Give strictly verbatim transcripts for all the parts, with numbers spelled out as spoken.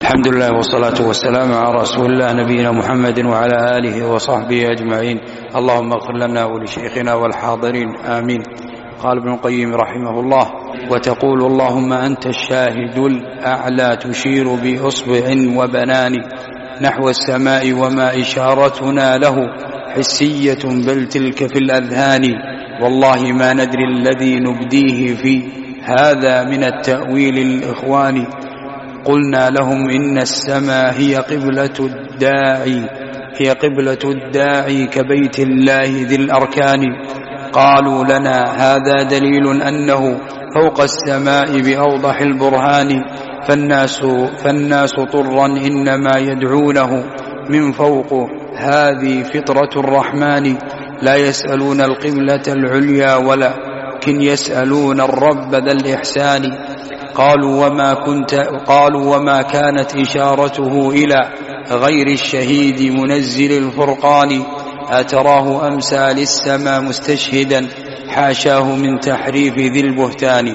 الحمد لله والصلاة والسلام على رسول الله نبينا محمد وعلى آله وصحبه أجمعين. اللهم اغفر لنا ولشيخنا والحاضرين آمين. قال ابن القيم رحمه الله: وتقول اللهم أنت الشاهد الأعلى تشير بإصبع وبنان نحو السماء وما إشارتنا له حسية بل تلك في الأذهان، والله ما ندري الذي نبديه في هذا من التأويل الإخوان. قلنا لهم إن السماء هي قبلة الداعي هي قبلة الداعي كبيت الله ذي الأركان. قالوا لنا هذا دليل أنه فوق السماء بأوضح البرهان، فالناس, فالناس طرا إنما يدعونه من فوق، هذه فطرة الرحمن. لا يسألون القبلة العليا ولكن يسألون الرب ذا الإحسان. قالوا وما, كنت قالوا وما كانت إشارته إلى غير الشهيد منزل الفرقان، أتراه أمسى للسماء مستشهدا حاشاه من تحريف ذي البهتان.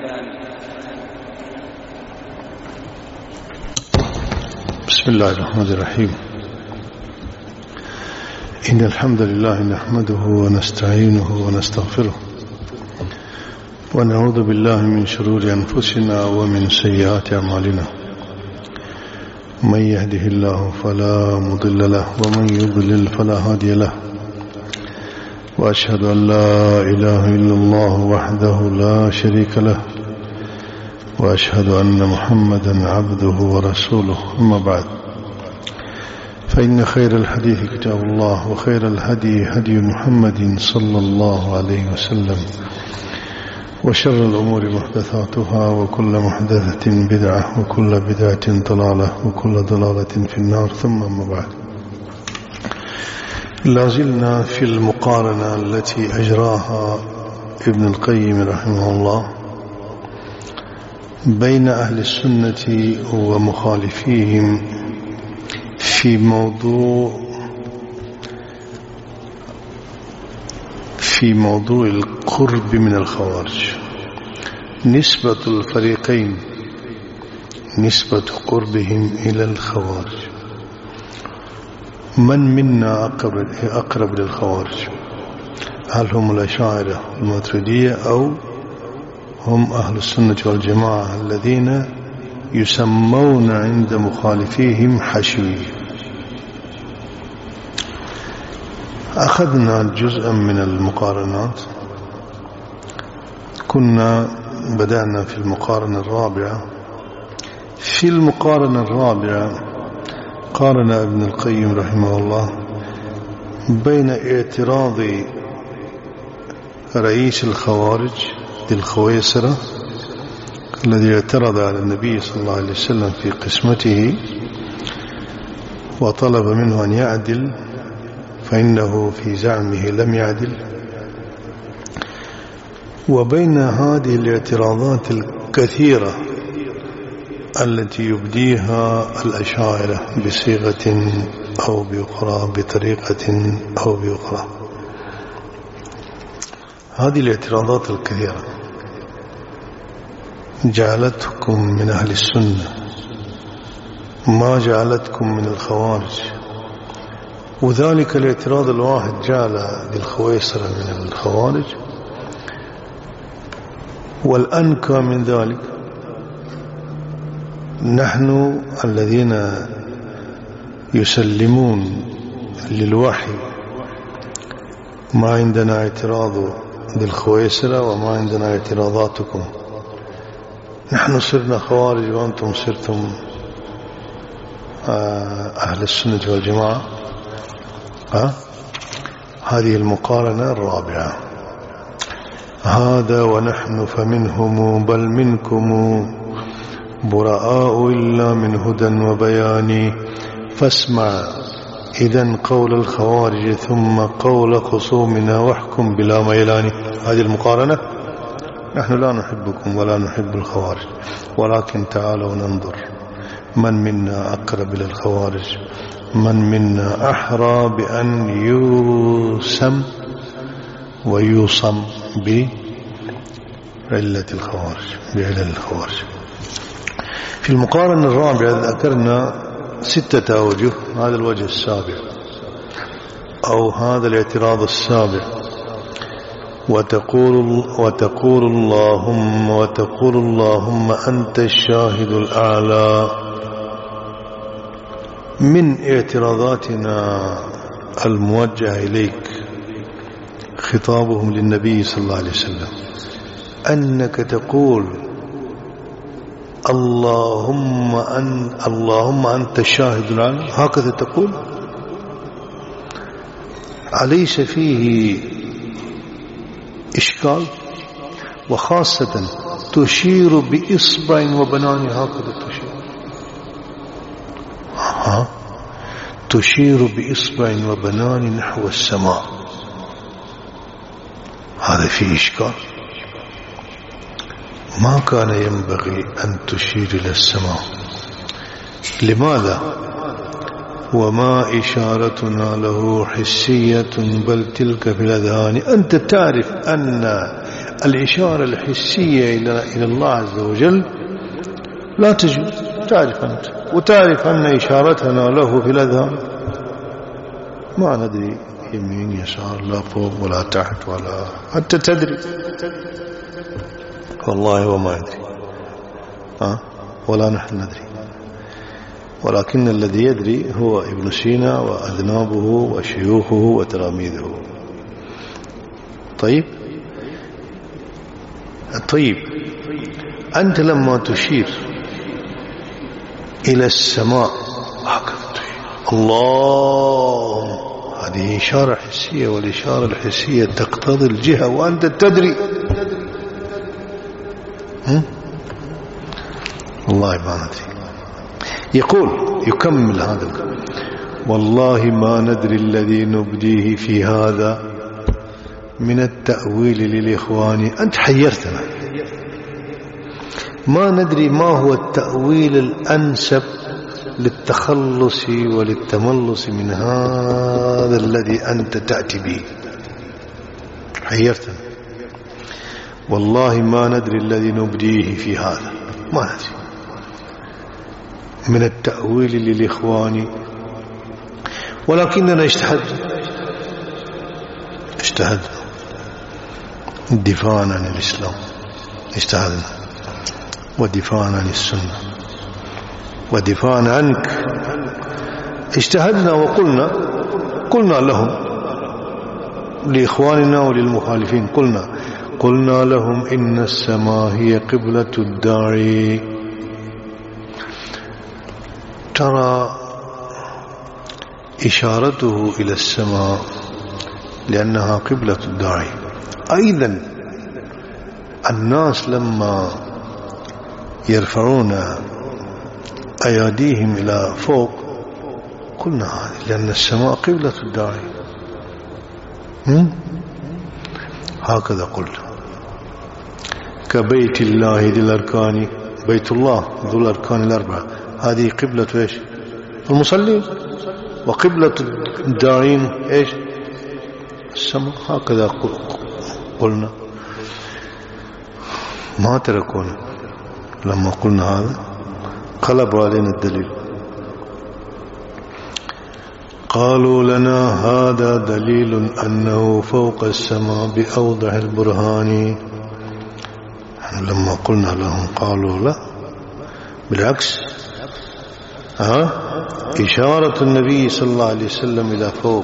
بسم الله الرحمن الرحيم. إن الحمد لله نحمده ونستعينه ونستغفره ونعوذ بالله من شرور أنفسنا ومن سيئات أعمالنا. من يهده الله فلا مضل له ومن يضلل فلا هادي له، وأشهد أن لا إله إلا الله وحده لا شريك له، وأشهد أن محمدا عبده ورسوله. أما بعد، فإن خير الحديث كتاب الله، وخير الهدي هدي محمد صلى الله عليه وسلم، وشر الأمور محدثاتها، وكل محدثة بدعة، وكل بدعة ضلالة، وكل ضلالة في النار. ثم أما بعد، لازلنا في المقارنة التي أجراها ابن القيم رحمه الله بين أهل السنة ومخالفيهم في موضوع في موضوع القرب من الخوارج. نسبة الفريقين، نسبة قربهم إلى الخوارج. من منا أقرب, أقرب للخوارج؟ هل هم الأشاعرة الماتريدية أو هم أهل السنة والجماعة الذين يسمون عند مخالفيهم حشوية؟ أخذنا جزءا من المقارنات. كنا بدأنا في المقارنة الرابعة. في المقارنة الرابعة قارن ابن القيم رحمه الله بين اعتراض رئيس الخوارج ذي الخويصرة الذي اعترض على النبي صلى الله عليه وسلم في قسمته وطلب منه أن يعدل، فإنه في زعمه لم يعدل، وبين هذه الاعتراضات الكثيرة التي يبديها الأشاعرة بصيغة أو بأخرى، بطريقة أو بأخرى. هذه الاعتراضات الكثيرة جعلتكم من أهل السنة ما جعلتكم من الخوارج، وذلك الاعتراض الواحد جعل بالخويصرة من الخوارج، والأنكى من ذلك نحن الذين يسلمون للوحي ما عندنا اعتراض بالخويصرة وما عندنا اعتراضاتكم. نحن صرنا خوارج وأنتم صرتم أهل السنة والجماعة. ها؟ هذه المقارنة الرابعة. هذا ونحن فمنهم بل منكم براء إلا من هدى وبيان، فاسمع إذن قول الخوارج ثم قول خصومنا واحكم بلا ميلان. هذه المقارنة. نحن لا نحبكم ولا نحب الخوارج، ولكن تعالوا ننظر من منا أقرب إلى الخوارج، من منا أحرى بأن يوسم ويوصم بعلة الخوارج، بعلل الخوارج. في المقارنة الرابعة ذكرنا ستة أوجه، هذا الوجه السابع أو هذا الاعتراض السابع. وتقول وتقول اللهم وتقول اللهم أنت الشاهد الأعلى. من اعتراضاتنا الموجهة إليك خطابهم للنبي صلى الله عليه وسلم أنك تقول اللهم أن اللهم أنت الشاهد العالم، هكذا تقول. أليس فيه إشكال؟ وخاصة تشير بإصبع وبنان، هكذا تشير ها تشير بإصبع وبنان نحو السماء، هذا فيه إشكال. ما كان ينبغي أن تشير إلى السماء. لماذا؟ وما إشارتنا له حسية بل تلك في الأذهان. أنت تعرف أن الإشارة الحسية إلى الله عز وجل لا تجوز، تعرف أنت، وتعرف أن إشارتنا له في الأذهان. ما ندري يمين يسار، لا فوق ولا تحت ولا حتى تدري، والله وما يدري ها ولا نحن ندري، ولكن الذي يدري هو ابن سينا وأذنابه وشيوخه وتلاميذه. طيب طيب أنت لما تشير إلى السماء الله، هذه إشارة حسية، والإشارة الحسية تقتضي الجهة وأنت تدري. والله ما ندري. يقول يكمل هذا: والله ما ندري الذي نبديه في هذا من التأويل للإخوان. أنت حيرتنا، ما ندري ما هو التأويل الأنسب للتخلص وللتملص من هذا الذي أنت تأتي به. حيرتنا. والله ما ندري الذي نبديه في هذا، ما ندري من التأويل للإخوان، ولكننا اجتهدنا اجتهدنا دفاعا عن الإسلام، اجتهدنا ودفاعا عن السنة ودفاعا عنك. اجتهدنا وقلنا قلنا لهم، لإخواننا وللمخالفين، قلنا قلنا لهم إن السماء هي قبلة الداعي. ترى إشارته إلى السماء لأنها قبلة الداعي. أيضا الناس لما يرفعون أيديهم إلى فوق قلنا هذه لأن السماء قبلة الداعي. هكذا قلت. كبيت الله ذي الأركان، بيت الله ذو الأركان الأربعة، هذه قبلة إيش؟ المصلين. وقبلة الداعين إيش؟ السماء. هكذا قلنا، ما تركونا لما قلنا هذا، قلبوا علينا الدليل. قالوا لنا هذا دليل أنه فوق السماء بأوضح البرهان. لما قلنا لهم قالوا لا، بالعكس، ها إشارة النبي صلى الله عليه وسلم إلى فوق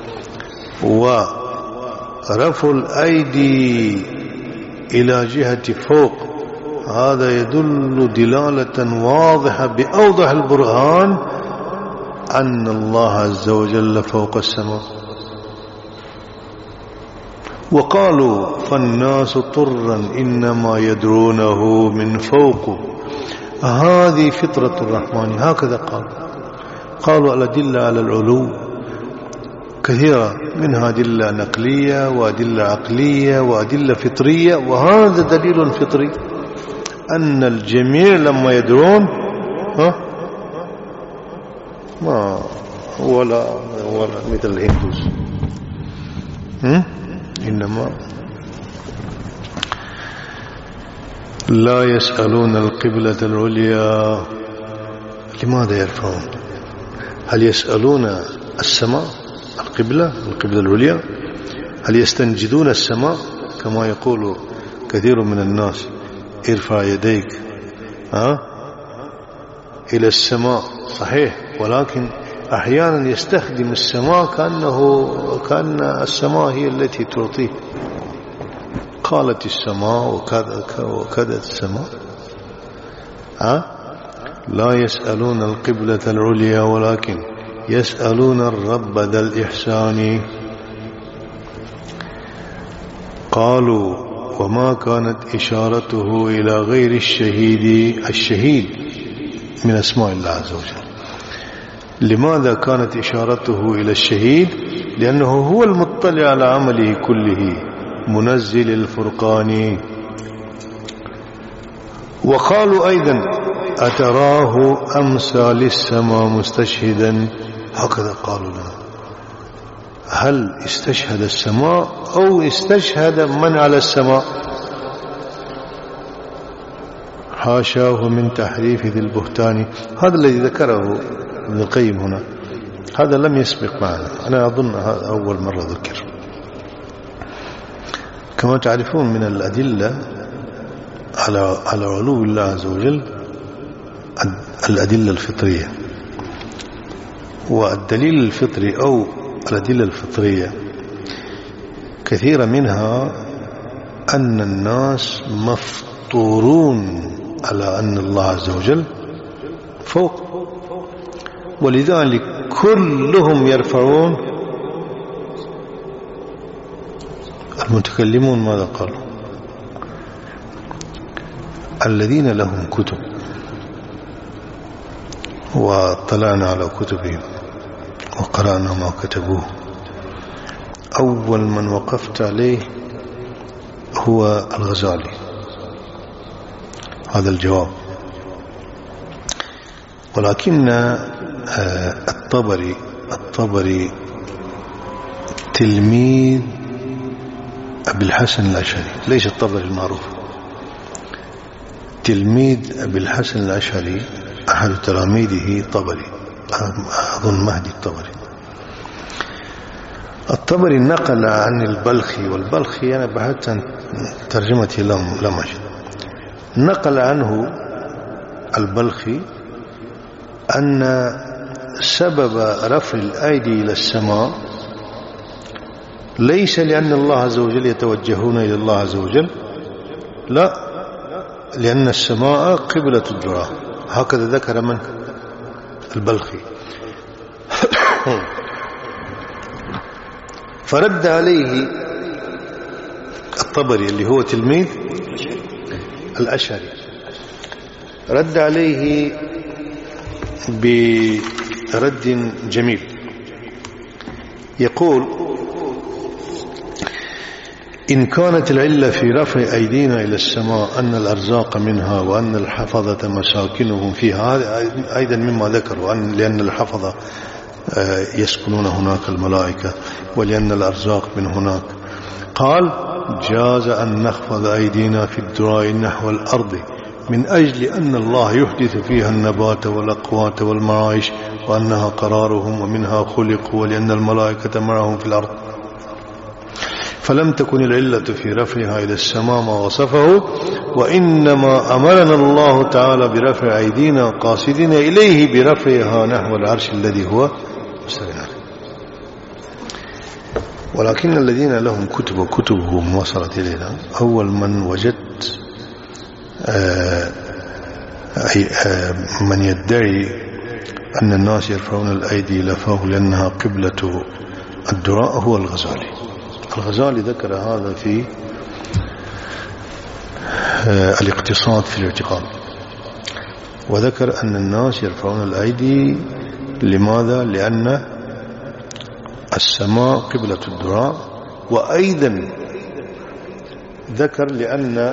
ورفع الأيدي إلى جهة فوق، هذا يدل دلالة واضحة بأوضح البرهان أن الله عز وجل فوق السماء. وقالوا فالناس طرا إنما يدرونه من فوق، هذه فطرة الرحمن. هكذا قال. قالوا الأدلة على العلو كثيرة، منها أدلة نقلية وأدلة عقلية وأدلة فطرية، وهذا دليل فطري أن الجميع لما يدرون ها ما ولا ولا مثل الهندوس، إنما لا يسألون القبلة العليا. لماذا يرفعون؟ هل يسألون السماء القبلة القبلة العليا؟ هل يستنجدون السماء كما يقول كثير من الناس ارفع يديك ها إلى السماء؟ صحيح، ولكن أحيانا يستخدم السماء كأنه كأن السماء هي التي تعطيه. قالت السماء وكذا وكذا السماء. ها لا يسألون القبلة العليا ولكن يسألون الرب ذا الإحسان. قالوا وما كانت إشارته إلى غير الشهيد. الشهيد من أسماء الله عز وجل. لماذا كانت إشارته إلى الشهيد؟ لأنه هو المطلع على عمله كله، منزل الفرقان. وقالوا أيضا أتراه أمسى للسماء مستشهدا. هكذا قالوا لنا. هل استشهد السماء أو استشهد من على السماء؟ حاشاه من تحريف ذي البهتان. هذا الذي ذكره ابن القيم هنا، هذا لم يسبق معنا، أنا أظن هذا أول مرة ذكر. كما تعرفون من الأدلة على على علو الله عز وجل الأدلة الفطرية. والدليل الفطري أو الأدلة الفطرية كثيرة منها أن الناس مفطورون على أن الله عز وجل فوق، ولذلك كلهم يرفعون. المتكلمون ماذا قالوا؟ الذين لهم كتب واطلعنا على كتبهم وقرأنا ما كتبوه، أول من وقفت عليه هو الغزالي. هذا الجواب. ولكن الطبري الطبري تلميذ أبي الحسن الأشعري، ليس الطبري المعروف، تلميذ أبي الحسن الأشعري، أحد تلاميذه طبري، أظن مهدي الطبري. الطبري نقل عن البلخي، والبلخي أنا بحثت عن ترجمتي لم أجد. نقل عنه البلخي أن سبب رفع الأيدي إلى السماء ليس لأن الله عز وجل يتوجهون إلى الله عز وجل، لا، لأن السماء قبلة الدعاء. هكذا ذكر من؟ البلخي. فرد عليه الطبري اللي هو تلميذ الأشعري، رد عليه برد جميل. يقول إن كانت العلة في رفع أيدينا إلى السماء أن الأرزاق منها وأن الحفظة مساكنهم فيها، هذا أيضا مما ذكروا، أن لأن الحفظة يسكنون هناك الملائكة، ولأن الأرزاق من هناك. قال جاز أن نخفض أيدينا في الدعاء نحو الأرض من أجل أن الله يحدث فيها النبات والأقوات والمعايش، وأنها قرارهم ومنها خلقوا، ولأن الملائكة معهم في الأرض. فلم تكن العلة في رفعها إلى السماء ما وصفه، وإنما أمرنا الله تعالى برفع أيدينا قاصدين إليه برفعها نحو العرش الذي هو مستوى عليه. ولكن الذين لهم كتب وكتبهم وصلت إلينا، أول من وجدت آآ آآ من يدعي أن الناس يرفعون الأيدي إلى فوق لأنها قبلة الدعاء هو الغزالي. الغزالي ذكر هذا في الاقتصاد في الاعتقاد، وذكر أن الناس يرفعون الأيدي لماذا؟ لأن السماء قبلة الدعاء، وأيضا ذكر لأن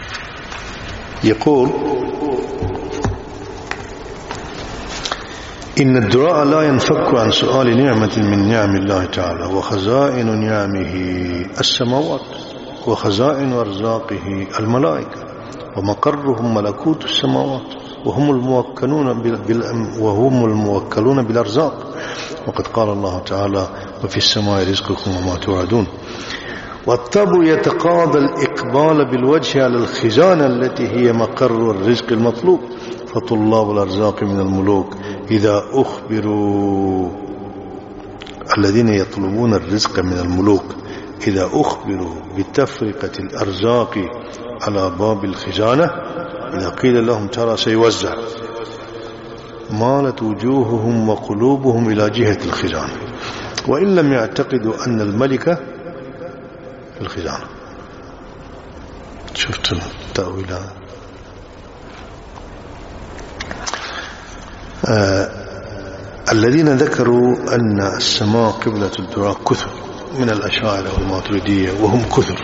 يقول إن الدعاء لا ينفك عن سؤال نعمة من نعم الله تعالى، وخزائن نعمه السماوات، وخزائن أرزاقه الملائكة، ومقرهم ملكوت السماوات، وهم الموكلون وهم الموكلون بالأرزاق. وقد قال الله تعالى: وفي السماء رزقكم وما توعدون. والطبع يتقاضى الإقبال بالوجه على الخزانة التي هي مقر الرزق المطلوب. فطلاب الأرزاق من الملوك إذا أخبروا الذين يطلبون الرزق من الملوك إذا أخبروا بتفرقة الأرزاق على باب الخزانة، إذا قيل لهم ترى سيوزع، مالت وجوههم وقلوبهم إلى جهة الخزانة، وإن لم يعتقدوا أن الملك في الخزانة. شفت التأويل هذا؟ آه الذين ذكروا أن السماء قبلة الدعاء كثر من الأشاعرة والماتريدية، وهم كثر.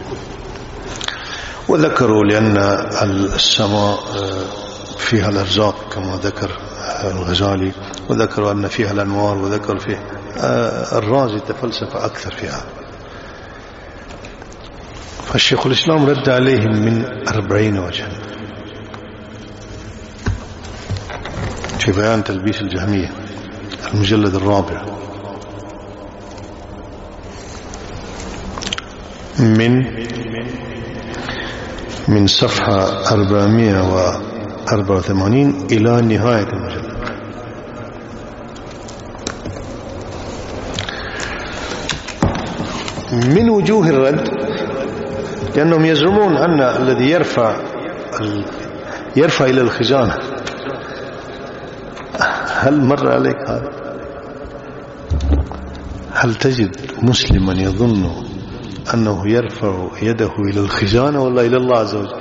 وذكروا لأن السماء فيها الأرزاق كما ذكر الغزالي، وذكروا أن فيها الأنوار، وذكروا فيه الرازي تفلسف أكثر فيها. فالشيخ الإسلام رد عليهم من أربعين وجها في بيان تلبيس الجهمية المجلد الرابع من من صفحة أربعمائة وأربعة وثمانين إلى نهاية المجلد. من وجوه الرد لأنهم يزعمون أن الذي يرفع يرفع إلى الخزانة، هل مر عليك هذا؟ هل تجد مسلما يظن أنه يرفع يده إلى الخزانة ولا إلى الله عز وجل؟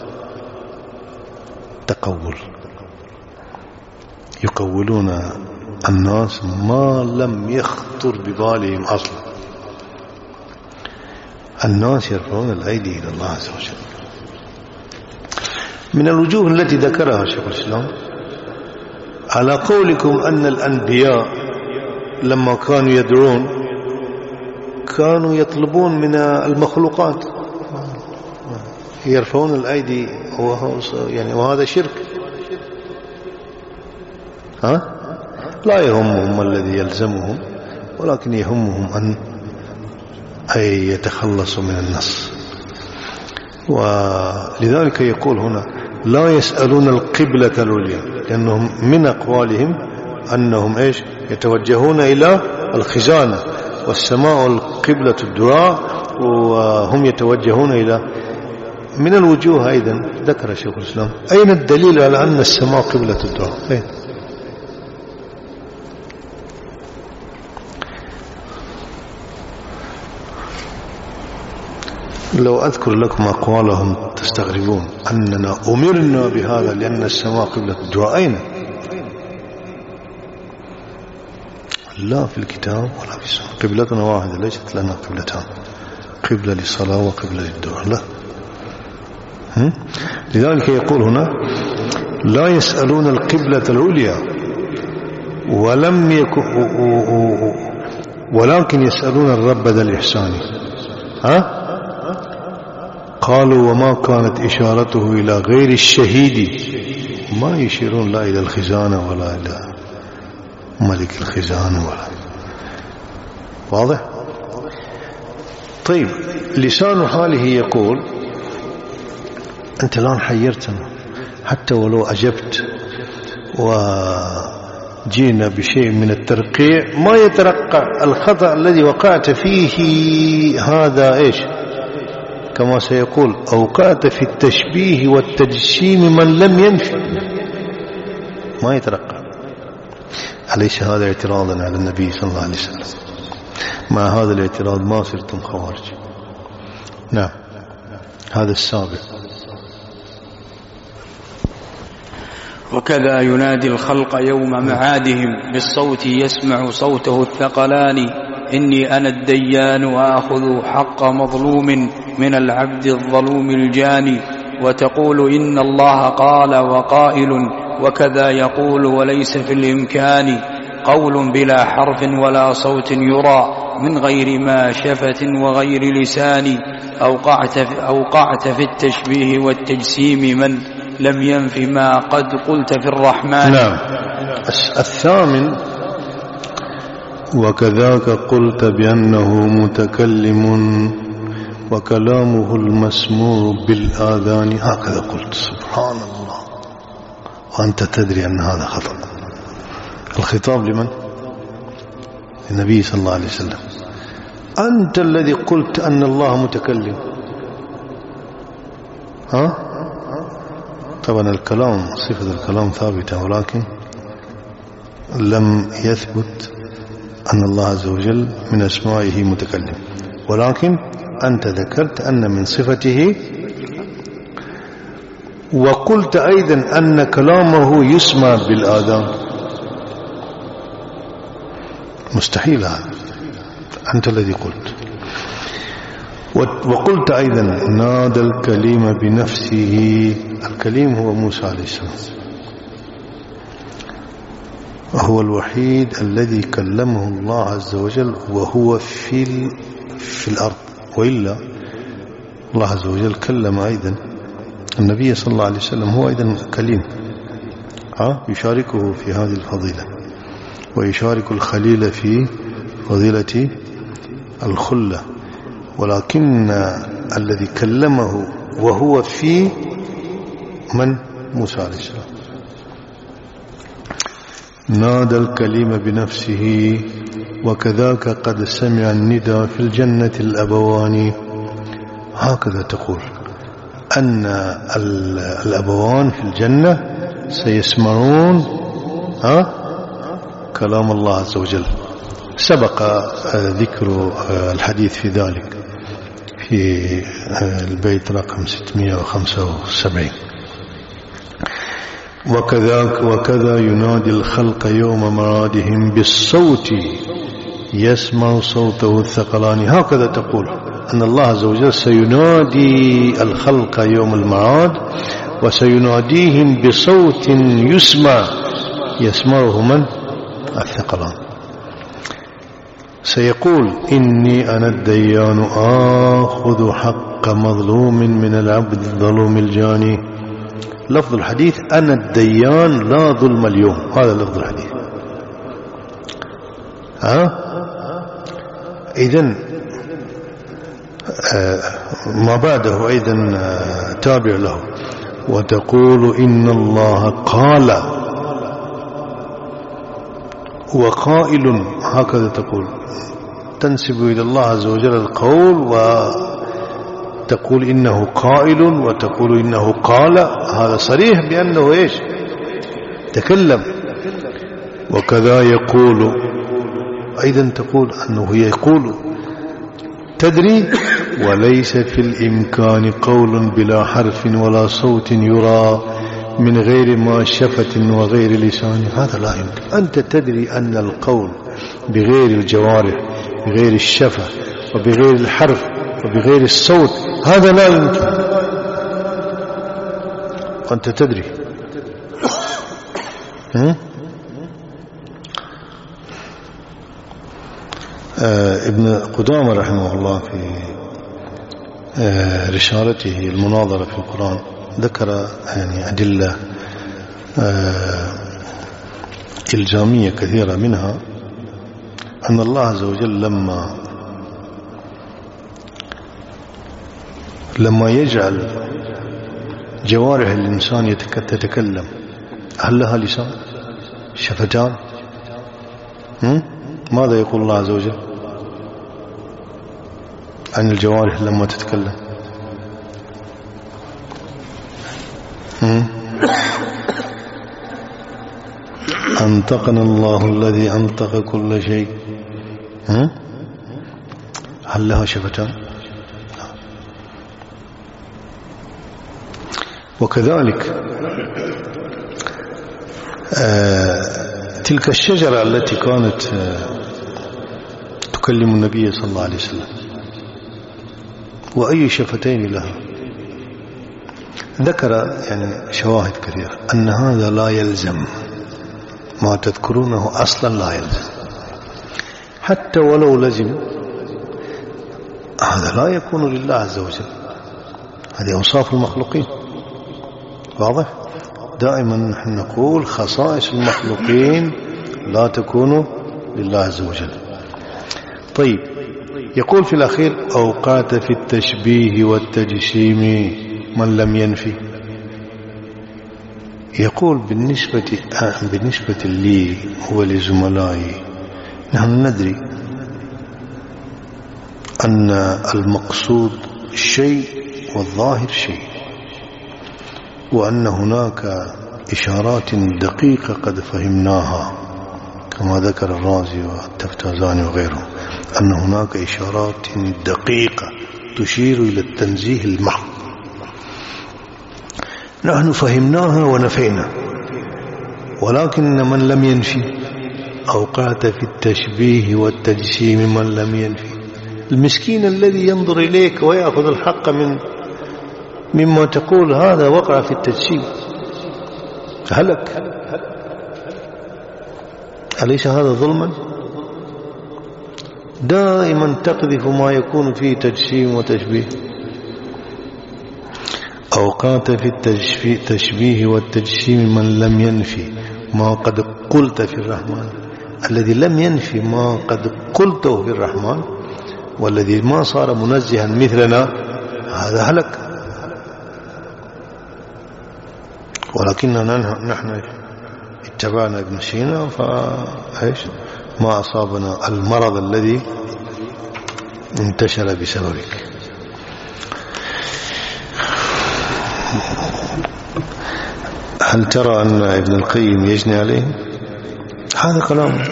تقول، يقولون الناس ما لم يخطر ببالهم أصلا. الناس يرفعون الأيدي إلى الله عز وجل. من الوجوه التي ذكرها شيخ الإسلام على قولكم أن الأنبياء لما كانوا يدعون كانوا يطلبون من المخلوقات، يرفعون الأيدي، يعني وهذا شرك. ها؟ لا يهمهم الذي يلزمهم، ولكن يهمهم أن أي يتخلصوا من النص. ولذلك يقول هنا لا يسألون القبلة العليا، لأنهم من أقوالهم أنهم إيش يتوجهون إلى الخزانة، والسماء القبلة الدعاء، وهم يتوجهون إلى. من الوجوه أيضا ذكر شيخ الإسلام أين الدليل على أن السماء قبلة الدعاء؟ أين؟ لو أذكر لكم أقوالهم تستغربون أننا أمرنا بهذا لأن السماء قبلة الدعاء. أين؟ لا في الكتاب ولا في السنة. قبلتنا واحدة، ليست لنا قبلتان، قبلة للصلاة وقبلة للدعاء. لا. لذلك يقول هنا لا يسألون القبلة العليا ولم يكن ولكن يسألون الرب ذا الإحسان. ها؟ قالوا وما كانت إشارته إلى غير الشهيد، ما يشيرون لا إلى الخزانة ولا إلى ملك الخزانة ولا. واضح؟ طيب، لسان حاله يقول أنت الآن حيرتنا، حتى ولو أجبت وجينا بشيء من الترقيع ما يترقع الخطأ الذي وقعت فيه. هذا إيش كما سيقول أوقعت في التشبيه والتجسيم من لم ينفي، ما يترقع. أليس هذا اعتراضا على النبي صلى الله عليه وسلم؟ مع هذا الاعتراض ما صرتم خوارج. نعم، هذا السابق. وكذا ينادي الخلق يوم معادهم بالصوت يسمع صوته الثقلان، إني أنا الديان وآخذ حق مظلوم من العبد الظلوم الجاني. وتقول إن الله قال وقائل وكذا يقول وليس في الإمكان قول بلا حرف ولا صوت يرى من غير ما شفة وغير لسان أوقعت في, أوقعت في التشبيه والتجسيم من لم ينف ما قد قلت في الرحمن. نعم. الثامن وكذاك قلت بأنه متكلم وكلامه المسموع بالآذان. هكذا قلت. سبحان الله. وأنت تدري أن هذا خطأ. الخطاب لمن؟ النبي صلى الله عليه وسلم. أنت الذي قلت أن الله متكلم. ها؟ طبعا الكلام صفة الكلام ثابتة، ولكن لم يثبت أن الله عز وجل من أسمائه متكلم، ولكن أنت ذكرت أن من صفته، وقلت أيضا أن كلامه يسمع بالآذان. مستحيل هذا، أنت الذي قلت. وقلت أيضا نادى الكليم بنفسه. الكليم هو موسى عليه السلام، وهو الوحيد الذي كلمه الله عز وجل وهو في في الأرض، وإلا الله عز وجل كلم أيضا النبي صلى الله عليه وسلم، هو أيضا كليم، ها يشاركه في هذه الفضيلة، ويشارك الخليل في فضيلة الخلة، ولكن الذي كلمه وهو في من؟ موسى عليه السلام. نادى الكليم بنفسه وكذاك قد سمع الندى في الجنة الأبوان. هكذا تقول أن الأبوان في الجنة سيسمعون ها كلام الله عز وجل. سبق ذكر الحديث في ذلك في البيت رقم ستمائة وخمسة وسبعين. وكذاك وكذا ينادي الخلق يوم مرادهم بالصوت يسمع صوته الثقلان. هكذا تقول أن الله عز وجل سينادي الخلق يوم المعاد، وسيناديهم بصوت يسمع يسمعه من؟ الثقلان. سيقول إني أنا الديان آخذ حق مظلوم من العبد الظلوم الجاني. لفظ الحديث أنا الديان لا ظلم اليوم، هذا لفظ الحديث. ها إذن آه ما بعده أيضا آه تابع له. وتقول إن الله قال وقائل. هكذا تقول، تنسب إلى الله عز وجل القول، وتقول إنه قائل، وتقول إنه قال. هذا صريح بأنه إيش؟ تكلم. وكذا يقول أيضا تقول أنه يقول. تدري وليس في الإمكان قول بلا حرف ولا صوت يرى من غير ما شفة وغير لسان. هذا لا يمكن. أنت تدري أن القول بغير الجوارح، بغير الشفة، وبغير الحرف، وبغير الصوت، هذا لا يمكن. أنت تدري. آه ابن قدامة رحمه الله في آه رسالته المناظرة في القرآن ذكر يعني أدلة آه إلزامية كثيرة، منها أن الله عز وجل لما لما يجعل جوارح الإنسان تتكلم، هل لها لسان؟ شفتان؟ ماذا يقول الله عز وجل عن الجوارح لما تتكلم؟ أنطقنا الله الذي أنطق كل شيء. هل لها شفتان؟ وكذلك آه تلك الشجرة التي كانت آه تكلم النبي صلى الله عليه وسلم، وأي شفتين لها؟ ذكر يعني شواهد كثيرة أن هذا لا يلزم، ما تذكرونه أصلا لا يلزم، حتى ولو لزم هذا لا يكون لله عز وجل، هذه أوصاف المخلوقين. واضح؟ دائما نحن نقول خصائص المخلوقين لا تكون لله عز وجل. طيب، يقول في الأخير أوقات في التشبيه والتجسيم من لم ينفي. يقول بالنسبة بالنسبة لي ولزملائي نحن ندري أن المقصود شيء والظاهر شيء، وأن هناك إشارات دقيقة قد فهمناها كما ذكر الرازي والتفتازاني وغيرهم، أن هناك إشارات دقيقة تشير إلى التنزيه المحض، نحن فهمناها ونفينا. ولكن من لم ينفي أوقات في التشبيه والتجسيم من لم ينفي، المسكين الذي ينظر إليك ويأخذ الحق من مما تقول هذا وقع في التجسيم هلك، أليس هذا ظلما؟ دائما تقذف ما يكون فيه تجسيم وتشبيه. أوقات في التشبيه والتجسيم من لم ينفي ما قد قلت في الرحمن، الذي لم ينفي ما قد قلته في الرحمن والذي ما صار منزها مثلنا هذا هلك. ولكننا نحن اتبعنا ابن سينا فايش ما أصابنا المرض الذي انتشر بسببك. هل ترى أن ابن القيم يجني عليه؟ هذا كلام.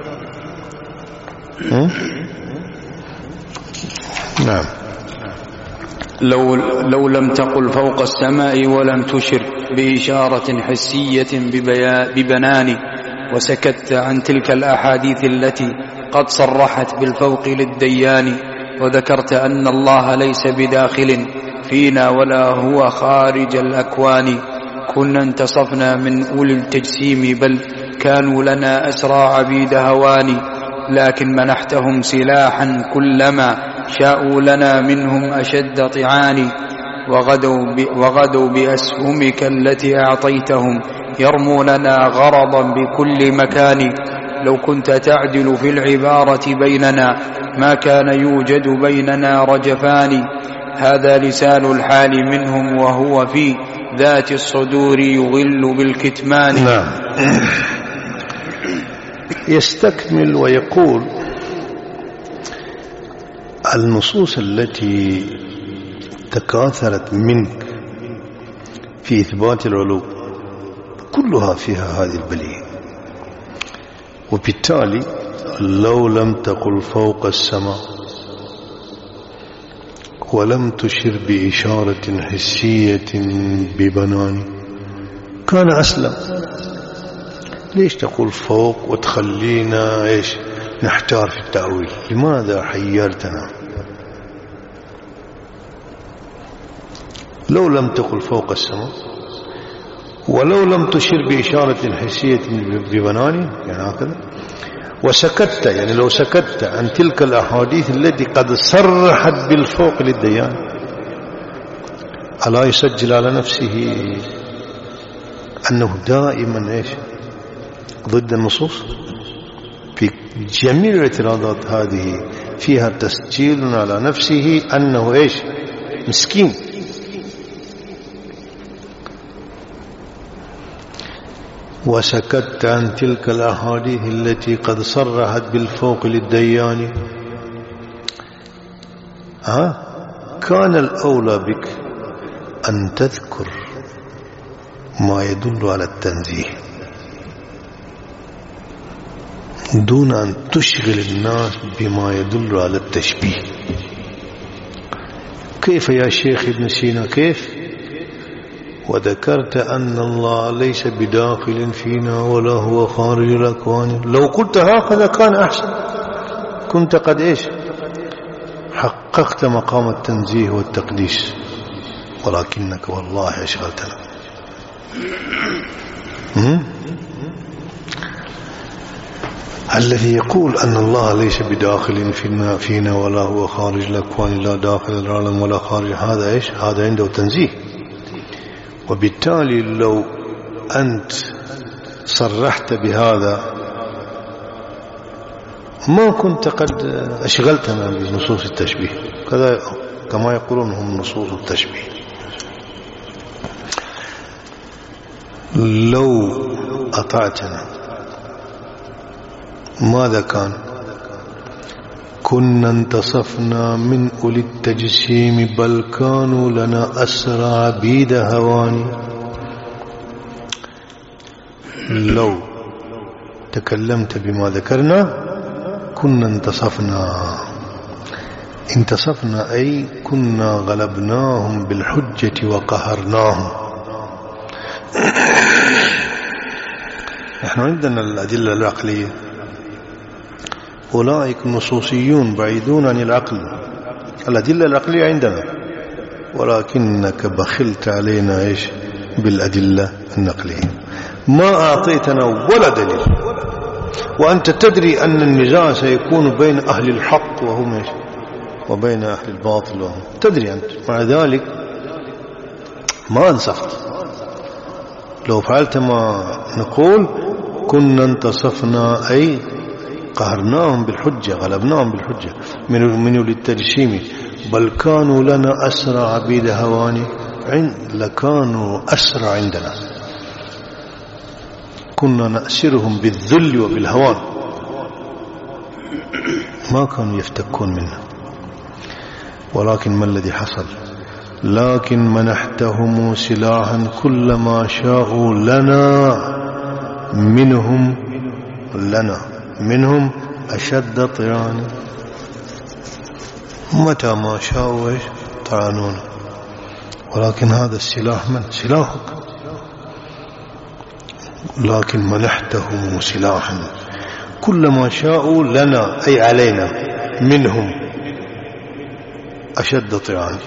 نعم. لو, لو لم تقل فوق السماء ولم تشر بإشارة حسية ببنان، وسكت عن تلك الأحاديث التي قد صرحت بالفوق للديان، وذكرت أن الله ليس بداخل فينا ولا هو خارج الأكوان، كنا انتصفنا من أولي التجسيم بل كانوا لنا أسرى عبيد هوان، لكن منحتهم سلاحا كلما شاءوا لنا منهم أشد طعان، وغدوا, وغدوا بأسهمك التي أعطيتهم يرموننا غرضا بكل مكان، لو كنت تعدل في العبارة بيننا ما كان يوجد بيننا رجفان، هذا لسان الحال منهم وهو في ذات الصدور يغل بالكتمان. نعم. يستكمل ويقول النصوص التي تكاثرت منك في إثبات العلو كلها فيها هذه البلية، وبالتالي لو لم تقل فوق السماء ولم تشر بإشارة حسية ببنان كان أسلم. ليش تقول فوق وتخلينا إيش نحتار في التأويل؟ لماذا حيرتنا؟ لو لم تقل فوق السماء ولو لم تشر بإشارة حسية ببنان يعني هكذا، وسكت يعني لو سكت عن تلك الأحاديث التي قد صرحت بالفوق للديان، ألا يسجل على نفسه أنه دائما إيش ضد النصوص؟ في جميع الاعتراضات هذه فيها تسجيل على نفسه أنه إيش مسكين. وسكت عن تلك الأحاديث التي قد صرحت بالفوق للديان، ها كان الأولى بك أن تذكر ما يدل على التنزيه دون أن تشغل الناس بما يدل على التشبيه. كيف يا شيخ ابن سينا كيف؟ وذكرت أن الله ليس بداخل فينا ولا هو خارج الأكوان. لو قلت هكذا كان أحسن، كنت قد إيش حققت مقام التنزيه والتقديس، ولكنك والله أشغلتنا. الذي يقول أن الله ليس بداخل فينا, فينا ولا هو خارج الأكوان لا داخل العالم ولا خارج، هذا إيش؟ هذا عنده تنزيه. وبالتالي لو أنت صرحت بهذا ما كنت قد أشغلتنا بنصوص التشبيه، كذا كما يقولون هم نصوص التشبيه. لو أطعتنا ماذا كان؟ كنا انتصفنا من أولي التجسيم بل كانوا لنا أسرى عبيد هواني. لو تكلمت بما ذكرنا كنا انتصفنا، انتصفنا أي كنا غلبناهم بالحجة وقهرناهم. نحن عندنا الأدلة العقلية، أولئك نصوصيون بعيدون عن العقل. الأدلة العقلية عندنا، ولكنك بخلت علينا إيش؟ بالأدلة النقلية. ما أعطيتنا ولا دليل، وأنت تدري أن النزاع سيكون بين أهل الحق وهم إيش؟ وبين أهل الباطل وهم، تدري أنت، مع ذلك ما أنصفت. لو فعلت ما نقول كنا انتصفنا أي قهرناهم بالحجة، غلبناهم بالحجة من من للتجسيم بل كانوا لنا أسرى عبيد هواني، لكانوا أسرى عندنا، كنا نأسرهم بالذل وبالهوان، ما كانوا يفتكون منا. ولكن ما الذي حصل؟ لكن منحتهم سلاحا كلما شاءوا لنا منهم لنا منهم أشد طعانا، متى ما شاءوا إيش؟ طعنونا. ولكن هذا السلاح من؟ سلاحك. لكن منحتهم سلاحا كلما شاءوا لنا أي علينا منهم أشد طعانا،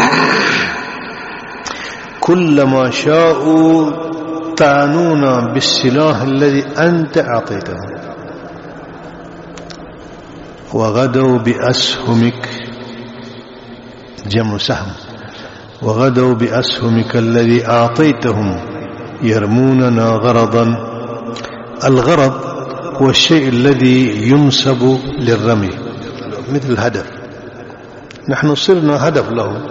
كلما شاءوا طعنونا بالسلاح الذي أنت أعطيتهم. وغدوا بأسهمك، جمع سهم، وغدوا بأسهمك الذي أعطيتهم يرموننا غرضا. الغرض هو الشيء الذي ينسب للرمي، مثل الهدف. نحن صرنا هدف لهم،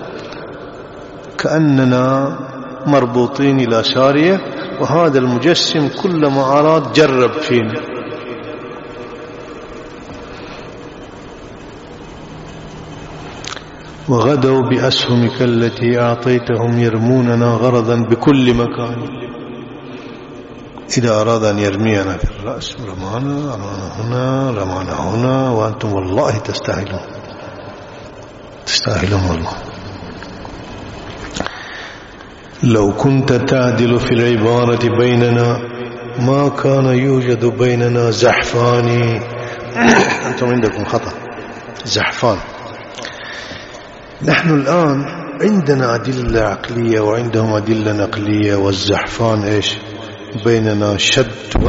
كأننا مربوطين إلى سارية، وهذا المجسم كلما أراد جرب فينا. وغدوا بأسهمك التي أعطيتهم يرموننا غرضا بكل مكان. إذا أراد أن يرمينا في الرأس رمانا، رمانا هنا، رمانا هنا، وأنتم والله تستاهلون، تستاهلون والله. لو كنت تعدل في العبارة بيننا ما كان يوجد بيننا زحفان. أنتم عندكم خطأ، زحفان. نحن الآن عندنا أدلة عقلية وعندهم أدلة نقلية، والزحفان إيش؟ بيننا شد و...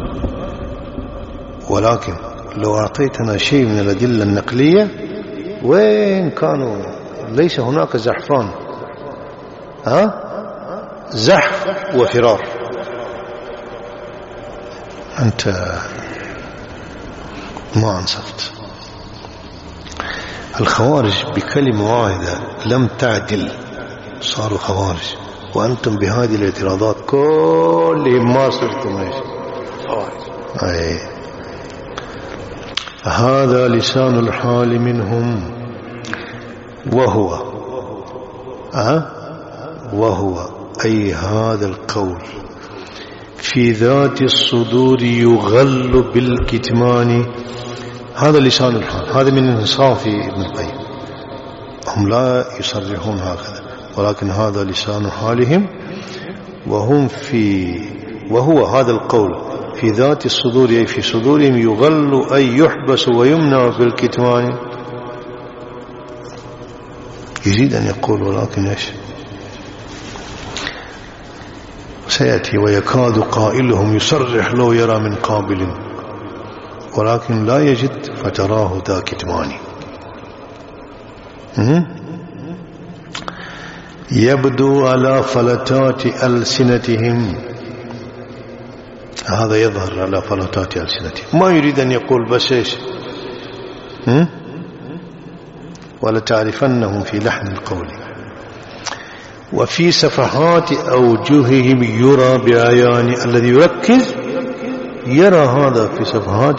ولكن لو أعطيتنا شيء من الأدلة النقلية وين كانوا؟ ليس هناك زحفان، ها؟ زحف وفرار. أنت ما أنصفت. الخوارج بكلمة واحدة لم تعدل صاروا خوارج، وأنتم بهذه الاعتراضات كلهم ما صرتم ايش؟ خوارج. هذا لسان الحال منهم، وهو أه؟ وهو أي هذا القول في ذات الصدور يغل بالكتمان. هذا لسان الحال، هذا من انصاف ابن القيم. هم لا يصرحون هكذا، ولكن هذا لسان حالهم. وهم في وهو هذا القول في ذات الصدور أي في صدورهم يغل أي يحبس ويمنع بالكتمان. يزيد أن يقول ولكن إيش؟ سيأتي ويكاد قائلهم يصرح لو يرى من قابل ولكن لا يجد فتراه ذا كتمان يبدو على فلتات ألسنتهم. هذا يظهر على فلتات ألسنتهم، ما يريد أن يقول بس إيش ولا تعرفنهم في لحن القول. وفي صفحات أوجههم يرى بعيان، الذي يركز يرى هذا في صفحات.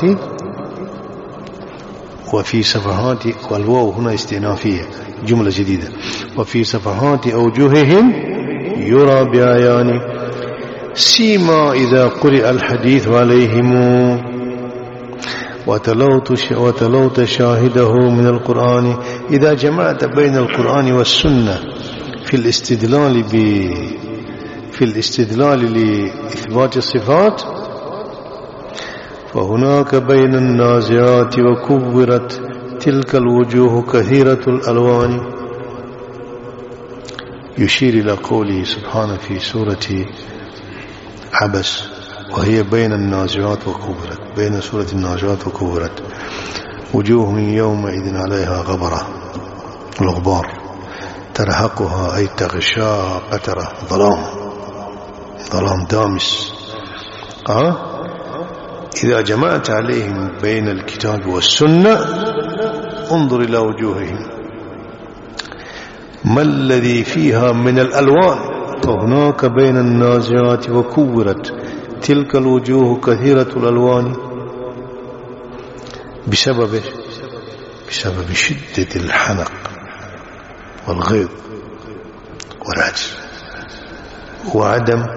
وفي صفحات، والواو هنا استئنافية جملة جديدة. وفي صفحات أوجههم يرى بعيان سيما إذا قرئ الحديث عليهم وتلوت شاهده من القرآن. إذا جمعت بين القرآن والسنة في الاستدلال ب في الاستدلال لإثبات الصفات فهناك بين النازعات وكورت تلك الوجوه كثيرة الألوان. يشير إلى قوله سبحانه في سورة عبس وهي بين النازعات وكورت، بين سورة النازعات وكورت وجوه يومئذ عليها غبرة الغبار ترهقها أي تغشاها قترة ظلام ظلام دامس. أه؟ إذا جمعت عليهم بين الكتاب والسنة انظر إلى وجوههم ما الذي فيها من الألوان. فهناك بين النازعات وكورت تلك الوجوه كثيرة الألوان بسبب بسبب شدة الحنق والغيظ والعجز وعدم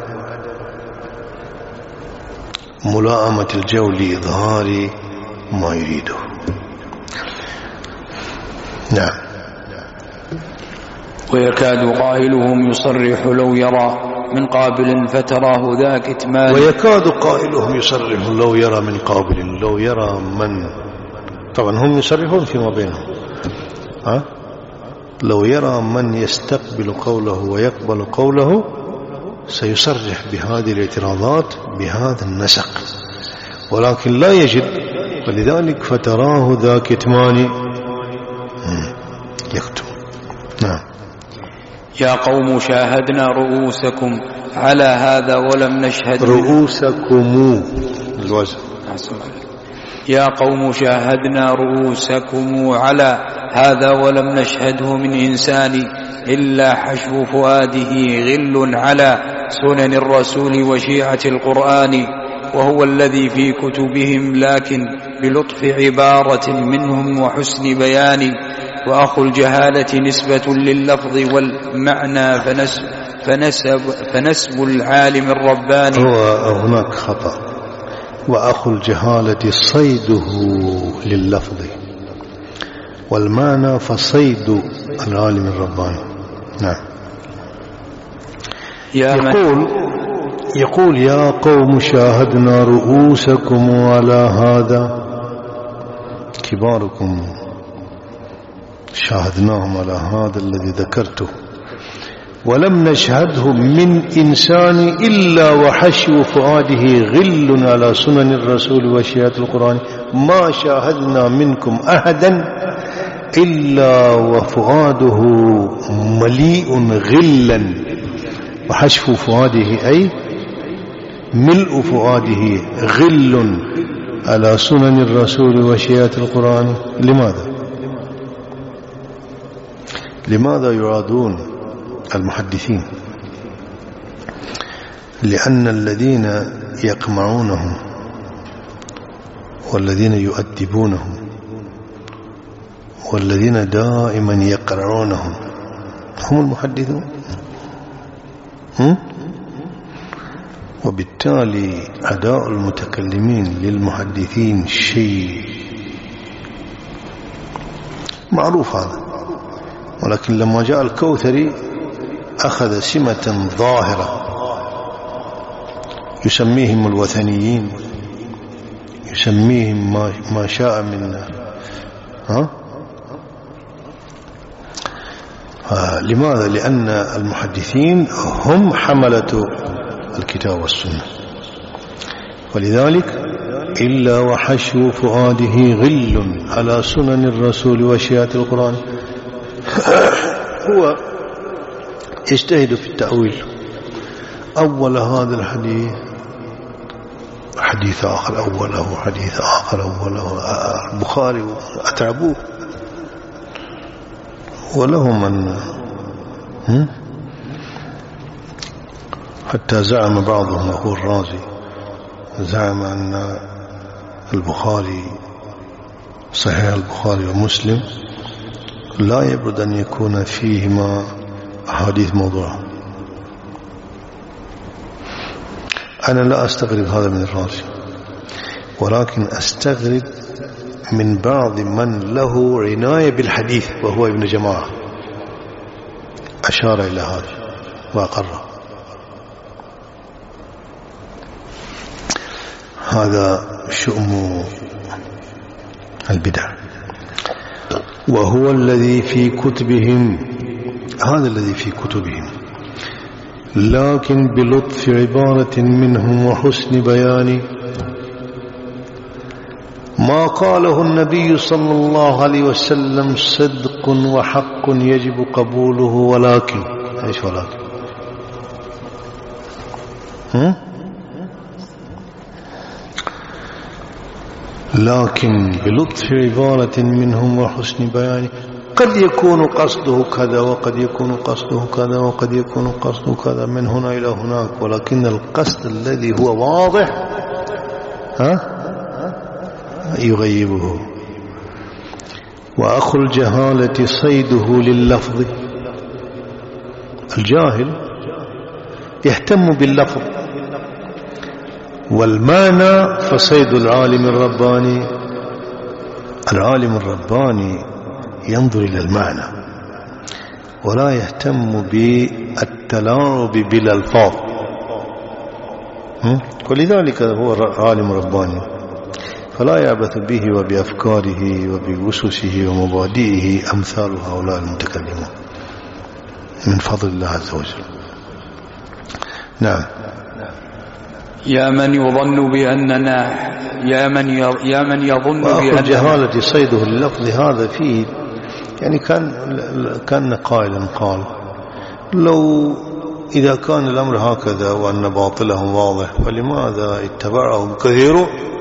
ملائمة الجو لإظهار ما يريده. نعم. ويكاد قائلهم يصرح لو يرى من قابل فتراه ذا كتمان. ويكاد قائلهم يصرح لو يرى من قابل، لو يرى من، طبعا هم يصرحون فيما بينهم. ها؟ لو يرى من يستقبل قوله ويقبل قوله سيصرح بهذه الاعتراضات بهذا النسق، ولكن لا يجد، ولذلك فتراه ذا كتمان يكتم. نعم. يا قوم شاهدنا رؤوسكم على هذا ولم نشهد. رؤوسكم الوزن. يا قوم شاهدنا رؤوسكم على هذا ولم نشهده من إنسان إلا حشو فؤاده غل على سنن الرسول وشيعة القرآن، وهو الذي في كتبهم لكن بلطف عبارة منهم وحسن بيان. وأخو الجهالة نسبة لللفظ والمعنى فنسب, فنسب, فنسب العالم الرباني. هو هناك خطأ، وأخو الجهالة صيده لللفظ والمعنى فصيد العالم الرباني. نعم. يقول يقول يا قوم شاهدنا رؤوسكم على هذا، كباركم شاهدناهم على هذا الذي ذكرته، ولم نشهده من إنسان إلا وحشو فؤاده غل على سنن الرسول وشيعة القرآن. ما شاهدنا منكم أحدا إلا وفؤاده مليء غلا، وحشو فؤاده أي ملء فؤاده غل على سنن الرسول وشيعة القرآن. لماذا؟ لماذا يرادون المحدثين؟ لأن الذين يقمعونهم والذين يؤدبونهم والذين دائما يقرعونهم هم المحدثون. هم؟ وبالتالي أداء المتكلمين للمحدثين شيء معروف هذا، ولكن لما جاء الكوثري أخذ سمة ظاهرة يسميهم الوثنيين، يسميهم ما, ما شاء من ها؟ لماذا؟ لأن المحدثين هم حملة الكتاب والسنة. ولذلك إلا وحشو فؤاده غل على سنن الرسول وشيات القرآن، هو يجتهد في التأويل. أول هذا الحديث حديث آخر أوله، حديث آخر أوله، البخاري أتعبوه. وله من حتى زعم بعضهم، أخو الرازي زعم أن البخاري صحيح البخاري ومسلم لا يبعد أن يكون فيهما أحاديث موضوعة. أنا لا أستغرب هذا من الرازي، ولكن أستغرب من بعض من له عناية بالحديث وهو ابن جماعة، أشار إلى هذا وأقره. هذا شؤم البدع، وهو الذي في كتبهم، هذا الذي في كتبهم، لكن بلطف عبارة منهم وحسن بيان ما قاله النبي صلى الله عليه وسلم صدق وحق يجب قبوله. ولكن ايش ولكن هم؟ لكن بلطف عبارة منهم وحسن بيان قد يكون قصده كذا وقد يكون قصده كذا وقد يكون قصده كذا من هنا إلى هناك، ولكن القصد الذي هو واضح ها يغيبه. وأخو الجهالة صيده لللفظ، الجاهل يهتم باللفظ والمعنى، فصيد العالم الرباني، العالم الرباني ينظر إلى المعنى ولا يهتم بالتلاعب بالألفاظ، ولذلك هو عالم رباني، فلا يعبث به وبأفكاره وبوسوسه ومبادئه أمثال هؤلاء المتكلمون من فضل الله عز وجل. نعم. يا من يظن بأننا يا من يا من يظن بأن جهالة صيده اللفظ هذا فيه يعني كان كان قائلا قال لو إذا كان الأمر هكذا وأن باطلهم واضح فلماذا اتبعهم كثير.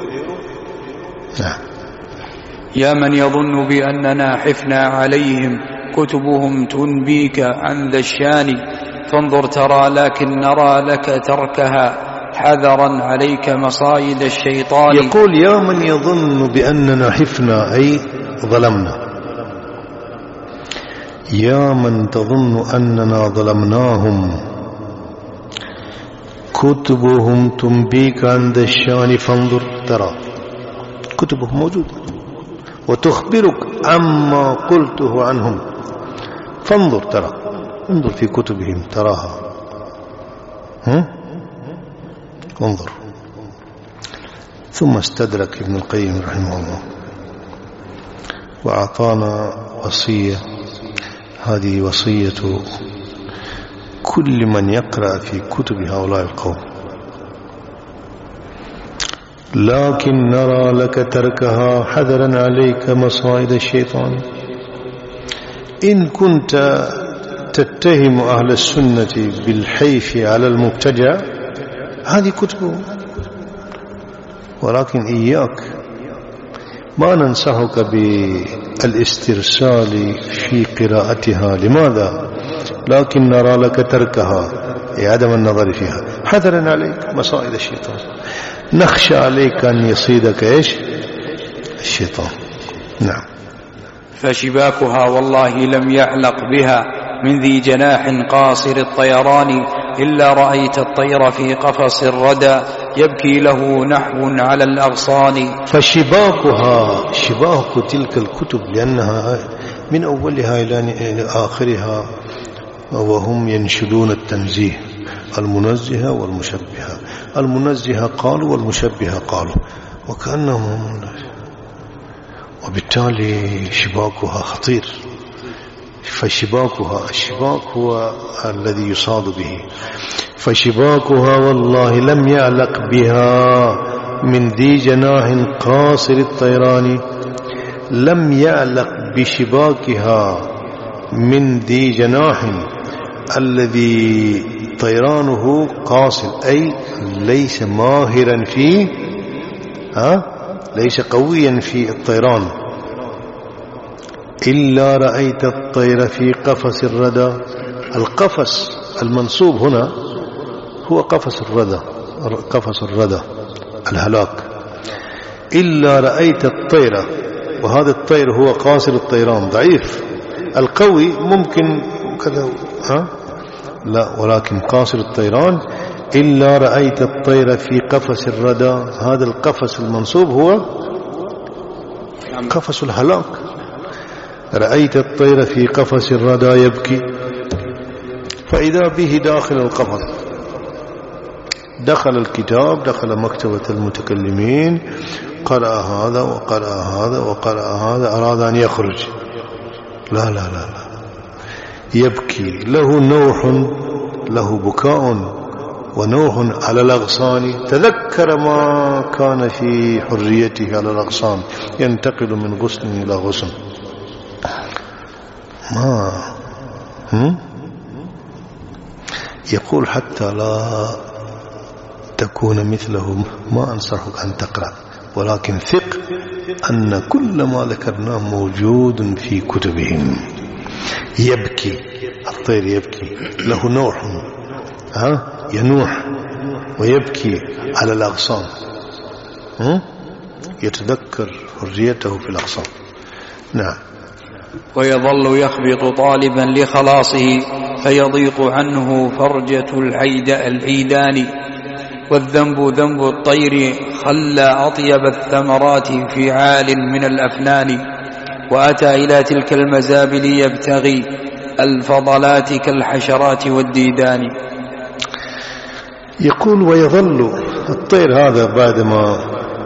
نعم. يا من يظن بأننا حفنا عليهم كتبهم تنبيك عن ذا الشان، فانظر ترى لكن نرى لك تركها حذرا عليك مصايد الشيطان. يقول يا من يظن بأننا حفنا أي ظلمنا، يا من تظن أننا ظلمناهم كتبهم تنبيك عن ذا الشان، فانظر ترى كتبهم موجودة وتخبرك عما قلته عنهم، فانظر ترى، انظر في كتبهم تراها، هم؟ انظر. ثم استدرك ابن القيم رحمه الله وأعطانا وصية، هذه وصية كل من يقرأ في كتب هؤلاء القوم، لكن نرى لك تركها حذرا عليك مصائد الشيطان. إن كنت تتهم أهل السنة بالحيف على المبتدع هذه كتبه، ولكن إياك ما ننصحك بالاسترسال في قراءتها. لماذا؟ لكن نرى لك تركها أي عدم النظر فيها حذرا عليك مصائد الشيطان، نخشى عليك أن يصيدك إيش الشيطان. نعم. فشباكها والله لم يعلق بها من ذي جناح قاصر الطيران، إلا رأيت الطير في قفص الردى يبكي له نحو على الأغصان. فشباكها شباك تلك الكتب لأنها من أولها إلى آخرها وهم ينشدون التنزيه، المنزهة والمشبهة، المنزهة قالوا والمشبهة قالوا، وكأنهم، وبالتالي شباكها خطير فشباكها، الشباك هو الذي يصاد به، فشباكها والله لم يعلق بها من ذي جناح قاصر الطيران، لم يعلق بشباكها من ذي جناح الذي طيرانه قاصر، أي ليس ماهرا فيه، ها ليس قويا في الطيران. إلا رأيت الطير في قفص الردى، القفص المنصوب هنا هو قفص الردى، قفص الردى الهلاك. إلا رأيت الطير، وهذا الطير هو قاصر الطيران ضعيف، القوي ممكن كذا ها لا، ولكن قاصر الطيران. إلا رأيت الطير في قفص الردى، هذا القفص المنصوب هو قفص الهلاك. رأيت الطير في قفص الردى يبكي، فإذا به داخل القفص، دخل الكتاب، دخل مكتبة المتكلمين، قرأ هذا وقرأ هذا وقرأ هذا، أراد أن يخرج، لا لا لا لا، يبكي، له نوح، له بكاء ونوح على الأغصان، تذكر ما كان في حريته على الأغصان، ينتقل من غصن إلى غصن. ما هم؟ يقول حتى لا تكون مثله ما أنصحك أن تقرأ، ولكن ثق أن كل ما ذكرناه موجود في كتبهم. يبكي الطير، يبكي، له نوح، ها ينوح ويبكي على الأغصان، يتذكر حريته في الأغصان. نعم. ويظل يخبط طالبا لخلاصه فيضيق عنه فرجة العيدان، والذنب ذنب الطير خلى أطيب الثمرات في عال من الأفنان، وأتى إلى تلك المزابل يبتغي الفضلات كالحشرات والديدان. يقول ويظل الطير هذا بعدما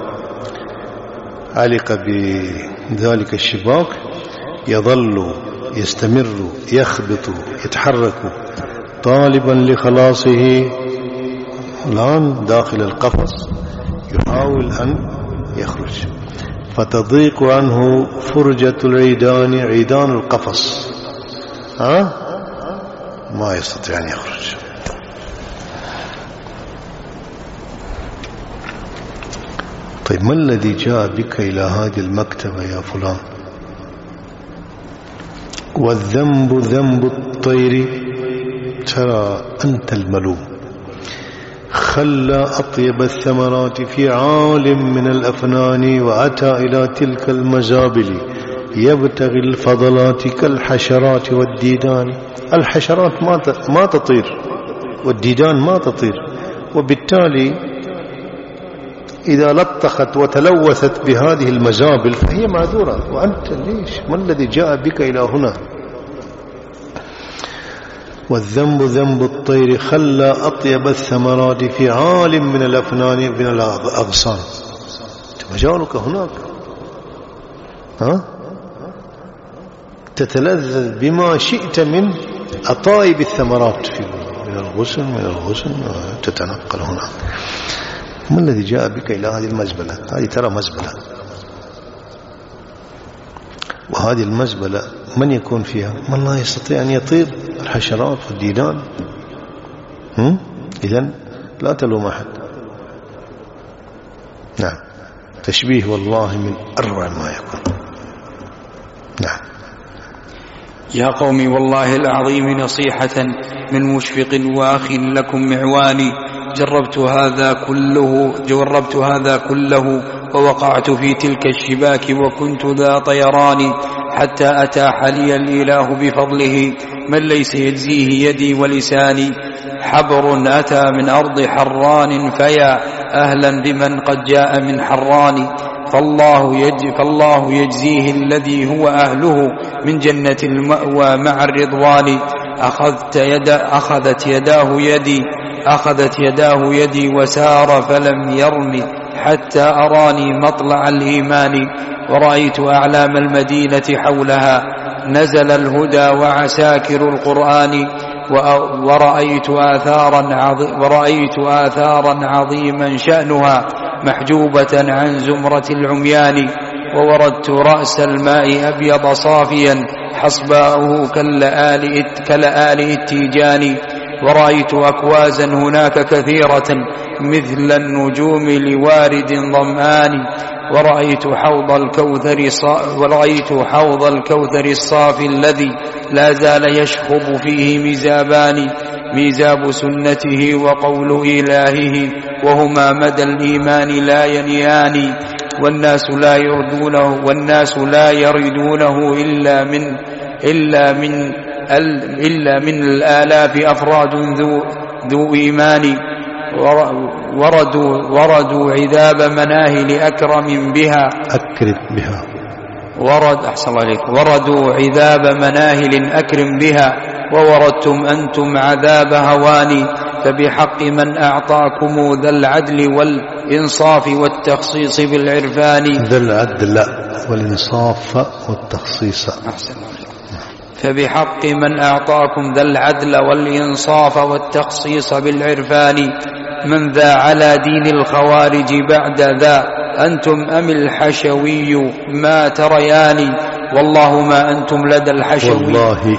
علق بذلك الشباك يظل يستمر يخبط يتحرك طالبا لخلاصه، الآن داخل القفص يحاول أن يخرج، فتضيق عنه فرجة العيدان، عيدان القفص، ها ما يستطيع أن يخرج. طيب ما الذي جاء بك إلى هذه المكتبة يا فلان؟ والذنب ذنب الطير، ترى أنت الملوم، خلى أطيب الثمرات في عالم من الأفنان، وأتى إلى تلك المزابل يبتغي الفضلات كالحشرات والديدان. الحشرات ما تطير والديدان ما تطير، وبالتالي إذا لطخت وتلوثت بهذه المزابل فهي معذورة، وأنت ليش؟ ما الذي جاء بك إلى هنا؟ والذنب ذنب الطير خلى أطيب الثمرات في عالم من الأفنان من الأغصان. مجالك هناك، ها تتلذذ بما شئت من أطايب الثمرات من الغصن من الغصن تتنقل هناك. ما الذي جاء بك إلى هذه المزبلة؟ هذه ترى مزبلة، وهذه المزبلة من يكون فيها؟ من لا يستطيع أن يطير، الحشرات والديدان. إذن لا تلوم أحد. نعم، تشبيه والله من أروع ما يكون. نعم. يا قوم والله العظيم نصيحة من مشفق وأخ لكم معواني، جربت هذا كله جربت هذا كله ووقعت في تلك الشباك وكنت ذا طيران، حتى أتاح لي الإله بفضله من ليس يجزيه يدي ولساني. حبر أتى من أرض حران فيا أهلا بمن قد جاء من حران، فالله, يجزي فالله يجزيه الذي هو أهله من جنة المأوى مع الرضوان. أخذت يد أخذت يداه يدي أخذت يداه يدي وسار فلم يرمي حتى أراني مطلع الإيمان، ورأيت أعلام المدينة حولها نزل الهدى وعساكر القرآن ورأيت آثارا, ورأيت آثارا عظيما شأنها محجوبة عن زمرة العميان ووردت رأس الماء أبيض صافيا حصباؤه كالآل, كالآل التيجان ورأيت أكوازا هناك كثيرة مثل النجوم لوارد ظمآن ورأيت حوض الكوثر ورأيت حوض الكوثر الصافي الذي لا زال يشخب فيه ميزابان ميزاب سنته وقول إلهه وهما مدى الإيمان لا ينيان والناس لا يردونه والناس لا يردونه إلا من إلا من إلا من الآلاف أفراد ذو ذو إيمان وردوا وردوا عذاب مناهل أكرم بها أكرم بها ورد أحسن عليك وردوا عذاب مناهل أكرم بها ووردتم أنتم عذاب هوان فبحق من أعطاكم ذا العدل والإنصاف والتخصيص بالعرفان ذا العدل والإنصاف والتخصيص أحسن عليك فبحق من أعطاكم ذا العدل والإنصاف والتخصيص بالعرفان من ذا على دين الخوارج بعد ذا أنتم أم الحشوي ما تريان والله ما أنتم لدى الحشوي والله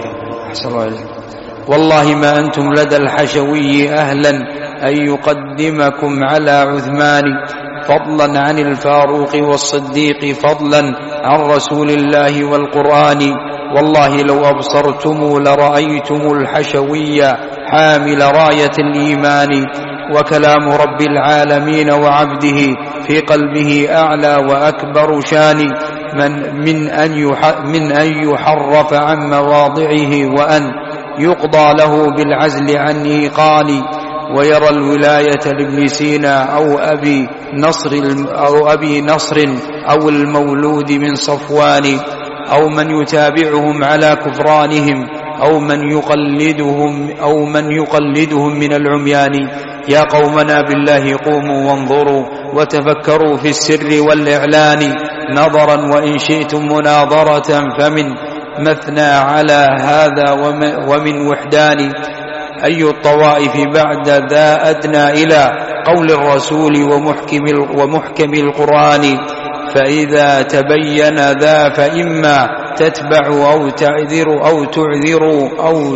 والله ما أنتم لدى الحشوي أهلا أن يقدمكم على عثمان فضلا عن الفاروق والصديق فضلا عن رسول الله والقرآن والله لو أبصرتم لرأيتم الحشوي حامل راية الإيمان وكلام رب العالمين وعبده في قلبه أعلى وأكبر شان من, من, أن من أن يحرف عن مواضعه وأن يقضى له بالعزل عن إيقان ويرى الولاية لابن سينا أو أبي نصر, أو أبي نصر أو المولود من صفوان أو من يتابعهم على كفرانهم أو من يقلدهم أو من يقلدهم من العميان يا قومنا بالله قوموا وانظروا وتفكروا في السر والإعلان نظرا وإن شئتم مناظرة فمن مثنى على هذا ومن وحدان أي الطوائف بعد ذا أدنى إلى قول الرسول ومحكم, ومحكم القرآن فإذا تبين ذا فإما تتبع أو تعذر أو تعذر أو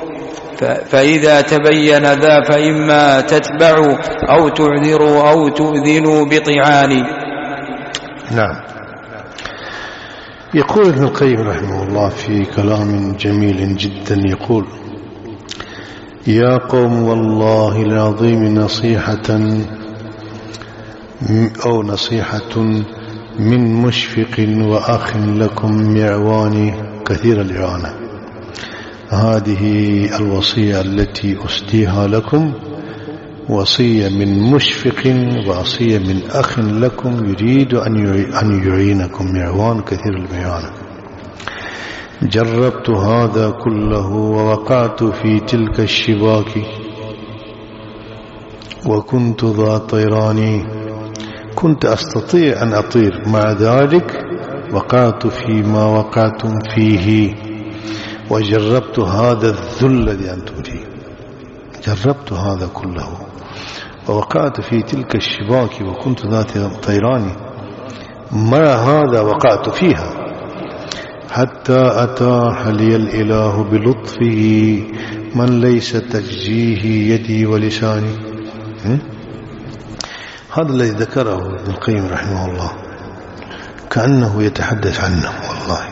فإذا تبين ذا فإما تتبع أو تعذر أو تؤذن بطعان. نعم. يقول ابن القيم رحمه الله في كلام جميل جدا يقول يا قوم والله العظيم نصيحة أو نصيحة من مشفق وأخ لكم معواني كثير الإعانة هذه الوصية التي أسديها لكم وصية من مشفق ووصية من أخ لكم يريد أن يعينكم معوان كثير الإعانة جربت هذا كله ووقعت في تلك الشباك وكنت ذا طيران كنت أستطيع أن أطير مع ذلك وقعت فيما وقعتم فيه وجربت هذا الذل الذي أنتم فيه جربت هذا كله ووقعت في تلك الشباك وكنت ذات طيران مع هذا وقعت فيها حتى أتاح لي الإله بلطفه من ليس تجزيه يدي ولساني هذا الذي ذكره ابن القيم رحمه الله كأنه يتحدث عنه والله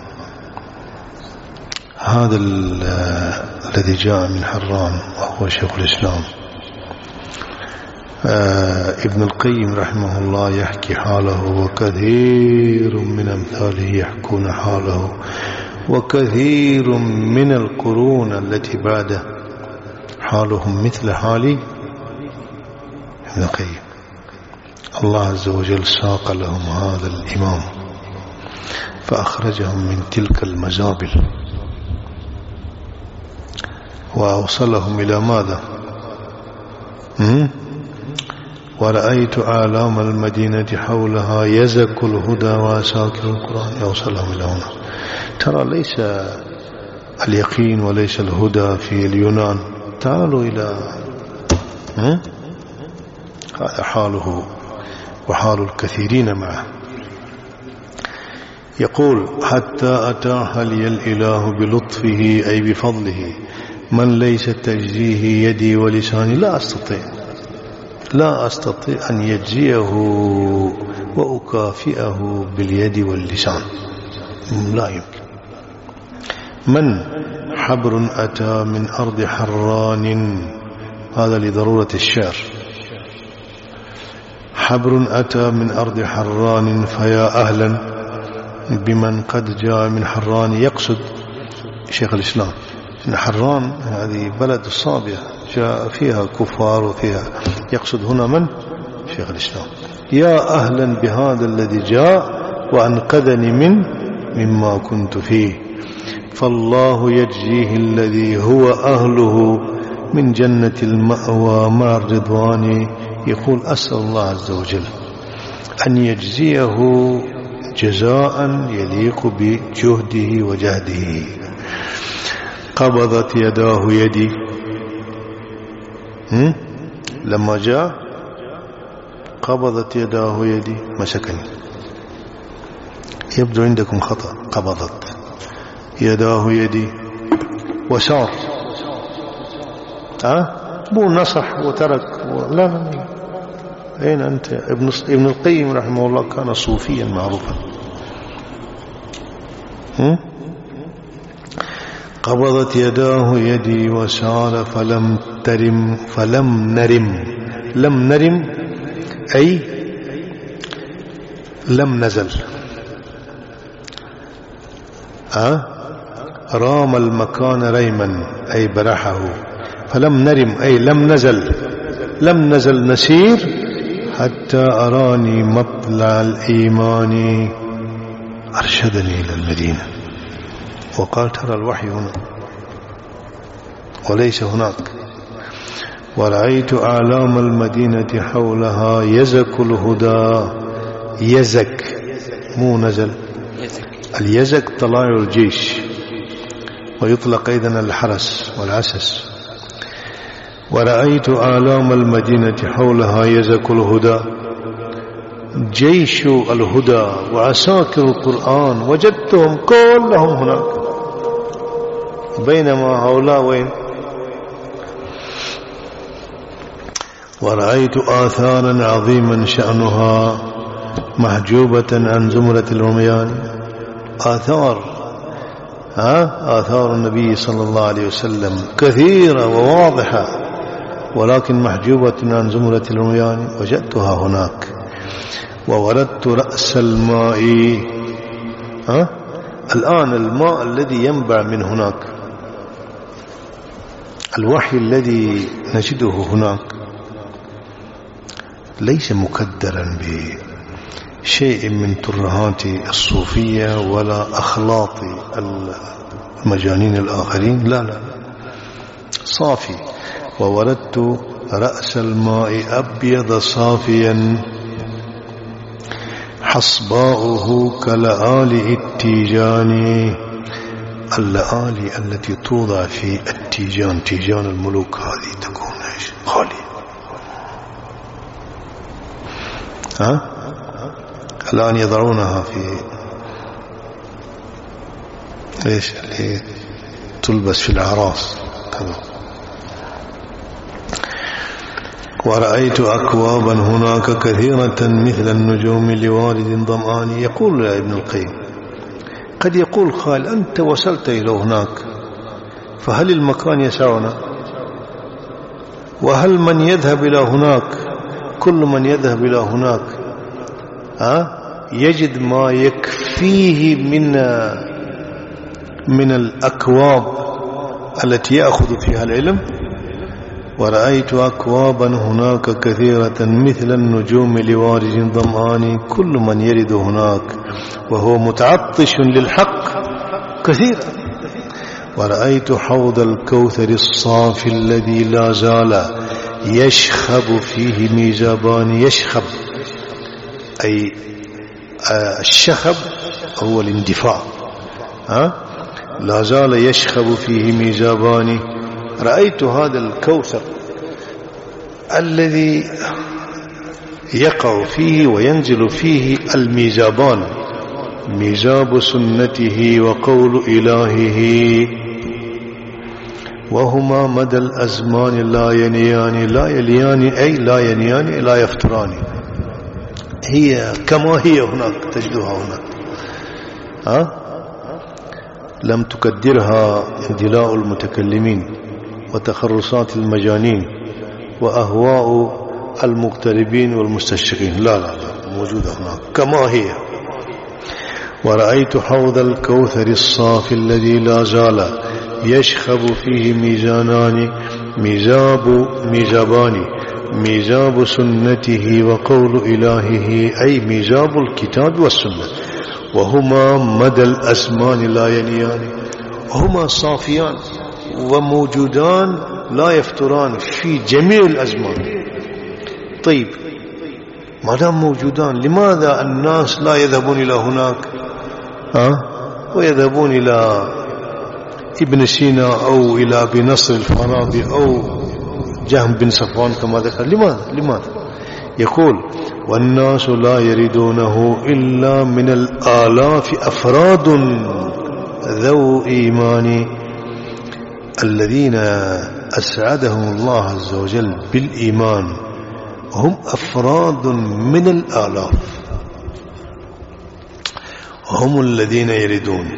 هذا الذي جاء من حران وهو شيخ الإسلام آه ابن القيم رحمه الله يحكي حاله وكثير من أمثاله يحكون حاله وكثير من القرون التي بعده حالهم مثل حالي ابن القيم الله عز وجل ساق لهم هذا الإمام فأخرجهم من تلك المزابل وأوصلهم إلى ماذا ورأيت أعلام المدينة حولها يزك الهدى وأساكر القرآن يوصلهم إلى هنا ترى ليس اليقين وليس الهدى في اليونان. تعالوا إلى هذا حاله وحال الكثيرين معه. يقول حتى أتاح لي الإله بلطفه أي بفضله من ليس تجزيه يدي ولساني. لا أستطيع لا أستطيع أن يجزيه وأكافئه باليد واللسان، لا يمكن. من حبر أتى من أرض حران، هذا لضرورة الشعر. حبر أتى من أرض حران فيا أهلا بمن قد جاء من حران. يقصد شيخ الإسلام إن حران هذه بلد الصابية جاء فيها كفار وفيها، يقصد هنا من؟ شيخ الإسلام. يا أهلا بهذا الذي جاء وأنقذني من مما كنت فيه، فالله يجزيه الذي هو أهله من جنة المأوى مع الرضوان. يقول أسأل الله عز وجل أن يجزيه جزاء يليق بجهده وجهده. قبضت يداه يدي لما جاء، قبضت يداه يدي مسكني. يبدو عندكم خطأ، قبضت يداه يدي وسار. ها مو نصح وترك و... لا لا. أين أنت؟ ابن ابن القيم رحمه الله كان صوفيا معروفا. هم؟ قبضت يداه يدي وسار فلم ترم فلم نرم. لم نرم أي لم نزل. ها رام المكان ريما أي برحه. فلم نرم أي لم نزل، لم نزل نسير حتى أراني مطلع الإيمان أرشدني إلى المدينة. وقال ترى الوحي هنا وليس هناك. ورأيت أعلام المدينة حولها يزك الهدى. يزك مو نزل، اليزك طلائع الجيش، ويطلق أيضا الحرس والعسس. ورأيت أعلام المدينة حولها يزك الهدى، جيش الهدى وعساكر القرآن وجدتهم كلهم هناك، بينما هؤلاء وين؟ ورأيت آثارا عظيما شأنها محجوبة عن زمرة الرميان. آثار ها آثار النبي صلى الله عليه وسلم كثيرة وواضحة، ولكن محجوبة عن زمرة الرميان وجدتها هناك. ووردت رأس الماء. ها الآن الماء الذي ينبع من هناك، الوحي الذي نجده هناك ليس مكدرا بشيء من ترهات الصوفية ولا أخلاط المجانين الآخرين، لا لا صافي. ووردت رأس الماء أبيض صافيا حصباؤه كلآلئ التيجان. اللآلئ التي توضع في التيجان، تيجان الملوك، هذه تكون خالية. ها الآن يضعونها في ايش اللي تلبس في الأعراس كذا. ورأيت أكوابا هناك كثيرة مثل النجوم لوارد ظمآن. يقول ابن القيم قد يقول قال أنت وصلت إلى هناك، فهل المكان يسعنا؟ وهل من يذهب إلى هناك، كل من يذهب إلى هناك ها يجد ما يكفيه من من الأكواب التي يأخذ فيها العلم؟ ورأيت أكوابا هناك كثيرة مثل النجوم لوارد ظمآن. كل من يرد هناك وهو متعطش للحق كثير. ورأيت حوض الكوثر الصافي الذي لا زال يشخب فيه ميزابان. يشخب أي الشخب هو الاندفاع، ها لا زال يشخب فيه ميزابان. رأيت هذا الكوثر الذي يقع فيه وينزل فيه الميزابان، ميزاب سنته وقول إلهه، وهما مدى الأزمان لا ينيان. لا يليان أي لا ينيان لا يفتران، هي كما هي هناك تجدها هناك. ها لم تكدرها اندلاء المتكلمين وتخرصات المجانين وأهواء المغتربين والمستشرقين، لا لا لا موجودة هناك كما هي. ورأيت حوض الكوثر الصافي الذي لا زال يشخب فيه ميزانان، ميزاب ميزابان، ميزاب سنته وقول إلهه، أي ميزاب الكتاب والسنة، وهما مدى الأزمان لا ينيان، هما صافيان وموجودان لا يفتران في جميع الأزمان. طيب ما دام موجودان لماذا الناس لا يذهبون إلى هناك ها ويذهبون إلى ابن سينا أو إلى أبي نصر الفارابي أو جهم بن صفوان كما ذكر؟ لماذا لماذا يقول والناس لا يريدونه إلا من الآلاف أفراد ذو إيمان الذين أسعدهم الله عز وجل بالإيمان، هم أفراد من الآلاف، هم الذين يريدون.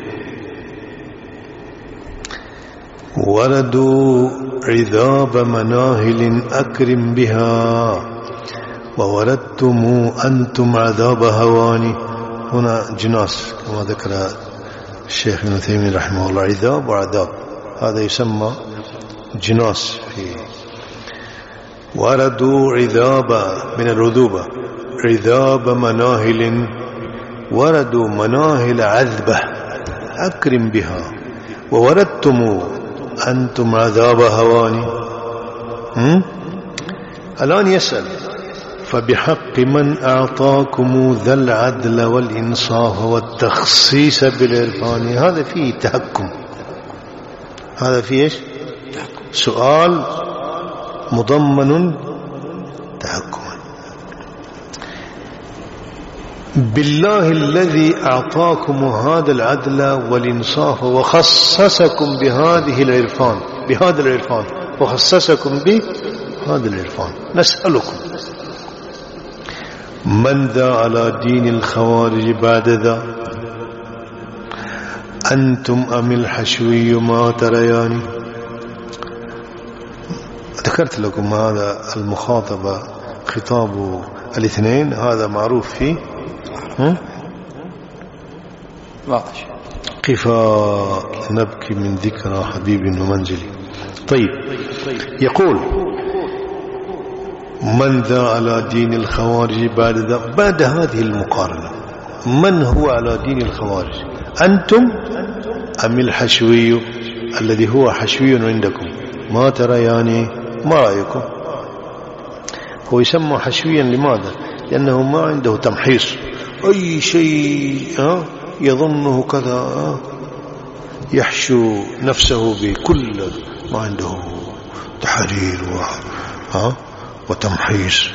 وردوا عذاب مناهل أكرم بها، ووردتم أنتم عذاب هواني. هنا جناس كما ذكر الشيخ ابن تيمية رحمه الله، عذاب وعذاب، هذا يسمى جناس. في وردوا عذاب من الرذوبة، عذاب مناهل، وردوا مناهل عذبة أكرم بها، ووردتم أنتم عذاب هواني. الآن يسأل فبحق من أعطاكم ذا العدل والإنصاف والتخصيص بالعرفان. هذا فيه تحكم، هذا فيه إيش؟ سؤال مضمن تحكم. بالله الذي أعطاكم هذا العدل والإنصاف وخصصكم بهذه العرفان، بهذا العرفان، وخصصكم بهذا العرفان، نسألكم من ذا على دين الخوارج بعد ذا؟ أنتم أم الحشوي ما تريان؟ ذكرت لكم هذا المخاطبة خطاب الاثنين، هذا معروف فيه واضح. قفا نبكي من ذكرى حبيب ومنزلي. طيب يقول من ذا على دين الخوارج بعد ذا؟ بعد هذه المقارنة من هو على دين الخوارج؟ أنتم أم الحشوي الذي هو حشوي عندكم؟ ما ترى يعني ما رأيكم؟ هو يسمى حشويا لماذا؟ لأنه ما عنده تمحيص، أي شيء يظنه كذا يحشو نفسه بكل ما عنده تحرير وتمحيص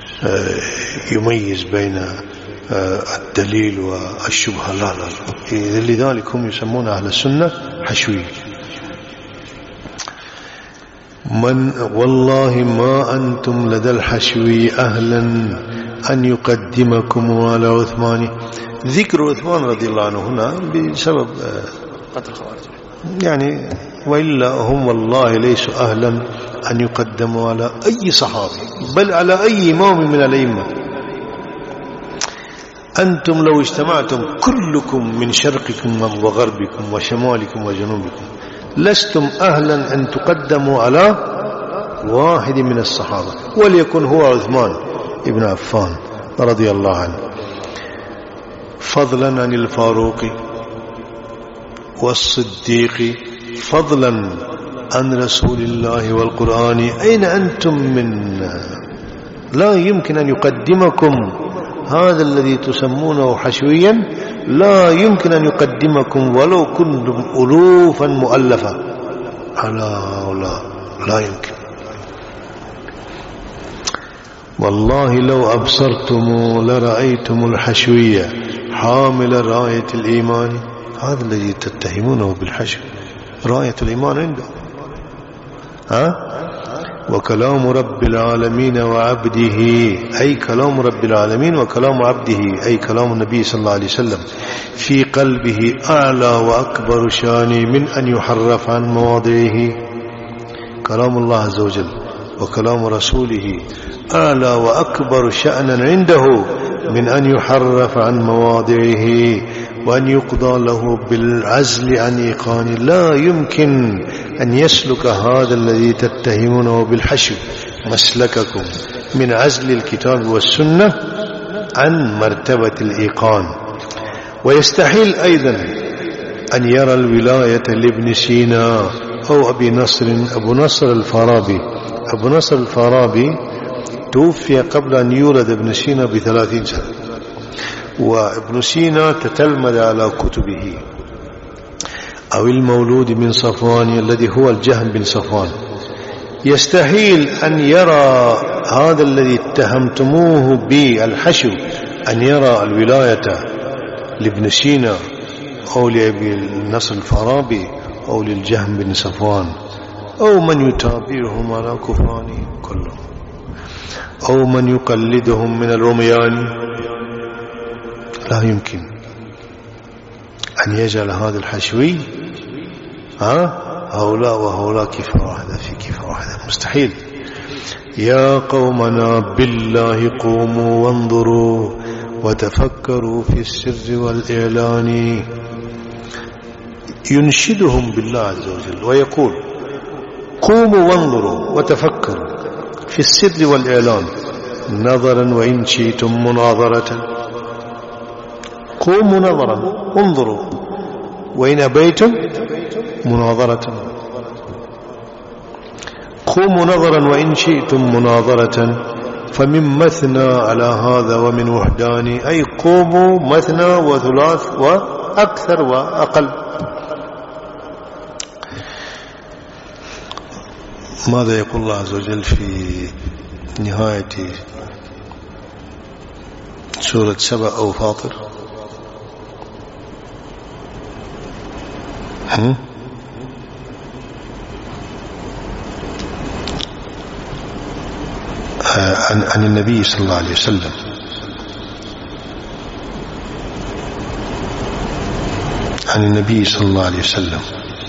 يميز بين الدليل والشبهة. لا لا لا، لذلك هم يسمون أهل السنة حشوي. من والله ما أنتم لدى الحشوي أهلا أن يقدمكم على عثمان. ذكر عثمان رضي الله عنه هنا بسبب قتل الخوارج يعني، وإلا هم والله ليسوا أهلا أن يقدموا على أي صحابي بل على أي إمام من الأئمة. أنتم لو اجتمعتم كلكم من شرقكم وغربكم وشمالكم وجنوبكم لستم أهلا أن تقدموا على واحد من الصحابة، وليكن هو عثمان ابن عفان رضي الله عنه، فضلا عن الفاروق والصديق، فضلا عن رسول الله والقرآن. أين أنتم من؟ لا يمكن أن يقدمكم هذا الذي تسمونه حشويا، لا يمكن أن يقدمكم ولو كنتم ألوفا مؤلفة. لا لا لا يمكن. والله لو أبصرتم لرأيتم الحشوية حامل راية الإيمان. هذا الذي تتهمونه بالحشو، راية الإيمان عنده. ها؟ وكلام رب العالمين وعبده، أي كلام رب العالمين وكلام عبده أي كلام النبي صلى الله عليه وسلم في قلبه أعلى وأكبر شان من أن يحرف عن مواضعه. كلام الله عز وجل وكلام رسوله أعلى وأكبر شأنا عنده من أن يحرف عن مواضعه وأن يقضى له بالعزل عن إيقان. لا يمكن أن يسلك هذا الذي تتهمونه بالحشو مسلككم من عزل الكتاب والسنة عن مرتبة الإيقان. ويستحيل أيضا أن يرى الولاية لابن سينا أو أبي نصر أبو نصر الفارابي. أبو نصر الفارابي توفي قبل أن يولد ابن سينا بثلاثين سنة، وابن سينا تتلمذ على كتبه. أو المولود من صفوان الذي هو الجهم بن صفوان. يستحيل أن يرى هذا الذي اتهمتموه بالحشو أن يرى الولاية لابن سينا أو لأبي نصر الفارابي أو للجهم بن صفوان أو من يتابعهم على كفرانه كلهم أو من يقلدهم من الرميان. لا يمكن أن يجعل هذا الحشوي ها هؤلاء وهؤلاء كفة واحدة في كفة واحدة، مستحيل. يا قومنا بالله قوموا وانظروا وتفكروا في السر والإعلان. ينشدهم بالله عز وجل ويقول قوموا وانظروا وتفكروا في السر والإعلان نظرا وإن شئتم مناظرة. قوموا نظرا انظروا وإن أبيتم مناظرة. قوموا نظرا وإن شئتم مناظرة. فمن مثنى على هذا ومن وحدان، أي قوموا مثنى وثلاث وأكثر وأقل. ماذا يقول الله عز وجل في نهاية سورة سبأ أو فاطر؟ هم؟ عن, عن النبي صلى الله عليه وسلم عن النبي صلى الله عليه وسلم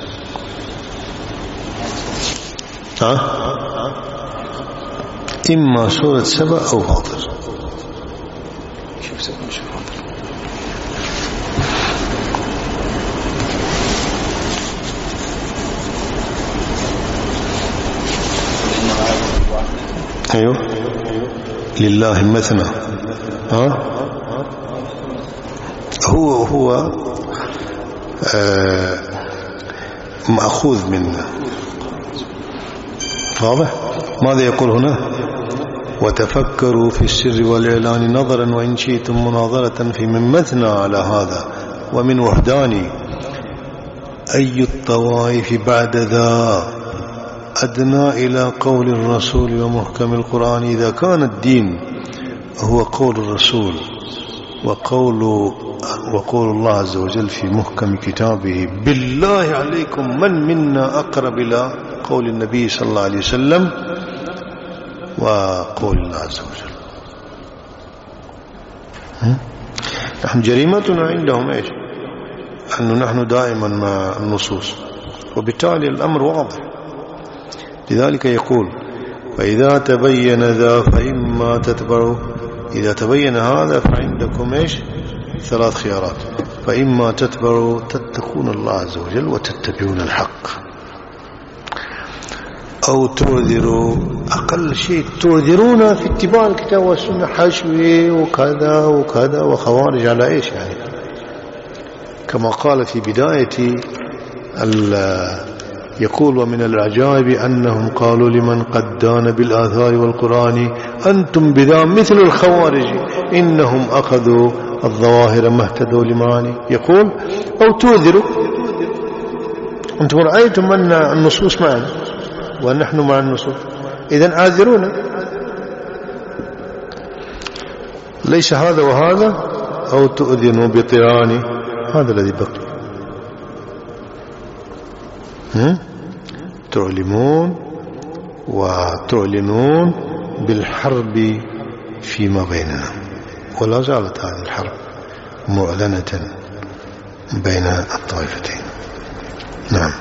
ها؟ إما سورة سبأ أو فاطر. شوف سبأ مش فاطر. أيوه لله مثنى. ها هو هو آه مأخوذ من واضح. ماذا يقول هنا؟ وتفكروا في السر والإعلان نظرا وإن شئتم مناظرة في من مثنى على هذا ومن وحدان. أي الطوائف بعد ذا أدنى إلى قول الرسول ومحكم القرآن. إذا كان الدين هو قول الرسول وقول وقول الله عز وجل في محكم كتابه، بالله عليكم من منا أقرب إلى قول النبي صلى الله عليه وسلم وقول الله عز وجل؟ نحن جريمتنا عندهم إيش؟ أنه نحن دائما مع النصوص، وبالتالي الأمر واضح. لذلك يقول فإذا تبين ذا فإما تتبعوا. إذا تبين هذا فعندكم إيش؟ ثلاث خيارات. فإما تتبعوا تتقون الله عز وجل وتتبعون الحق، أو تعذروا. أقل شيء تعذرون في اتباع الكتاب والسنة حشوي وكذا وكذا وخوارج على إيش يعني؟ كما قال في بداية يقول ومن العجائب أنهم قالوا لمن قد دان بالآثار والقرآن أنتم بذا مثل الخوارج إنهم أخذوا الظواهر ما اهتدوا لمعاني. يقول أو توذروا، أنتم رأيتم أن النصوص معنا ونحن مع النصوص، إذن آذرونا، ليس هذا وهذا، أو تؤذنوا بطيران، هذا الذي بقي. تعلمون وتعلنون بالحرب فيما بيننا، ولا زالت هذه الحرب معلنة بين الطائفتين. نعم.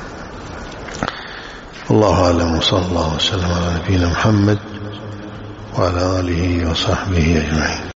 الله أعلم، وصلى الله وسلم على نبينا محمد وعلى آله وصحبه أجمعين.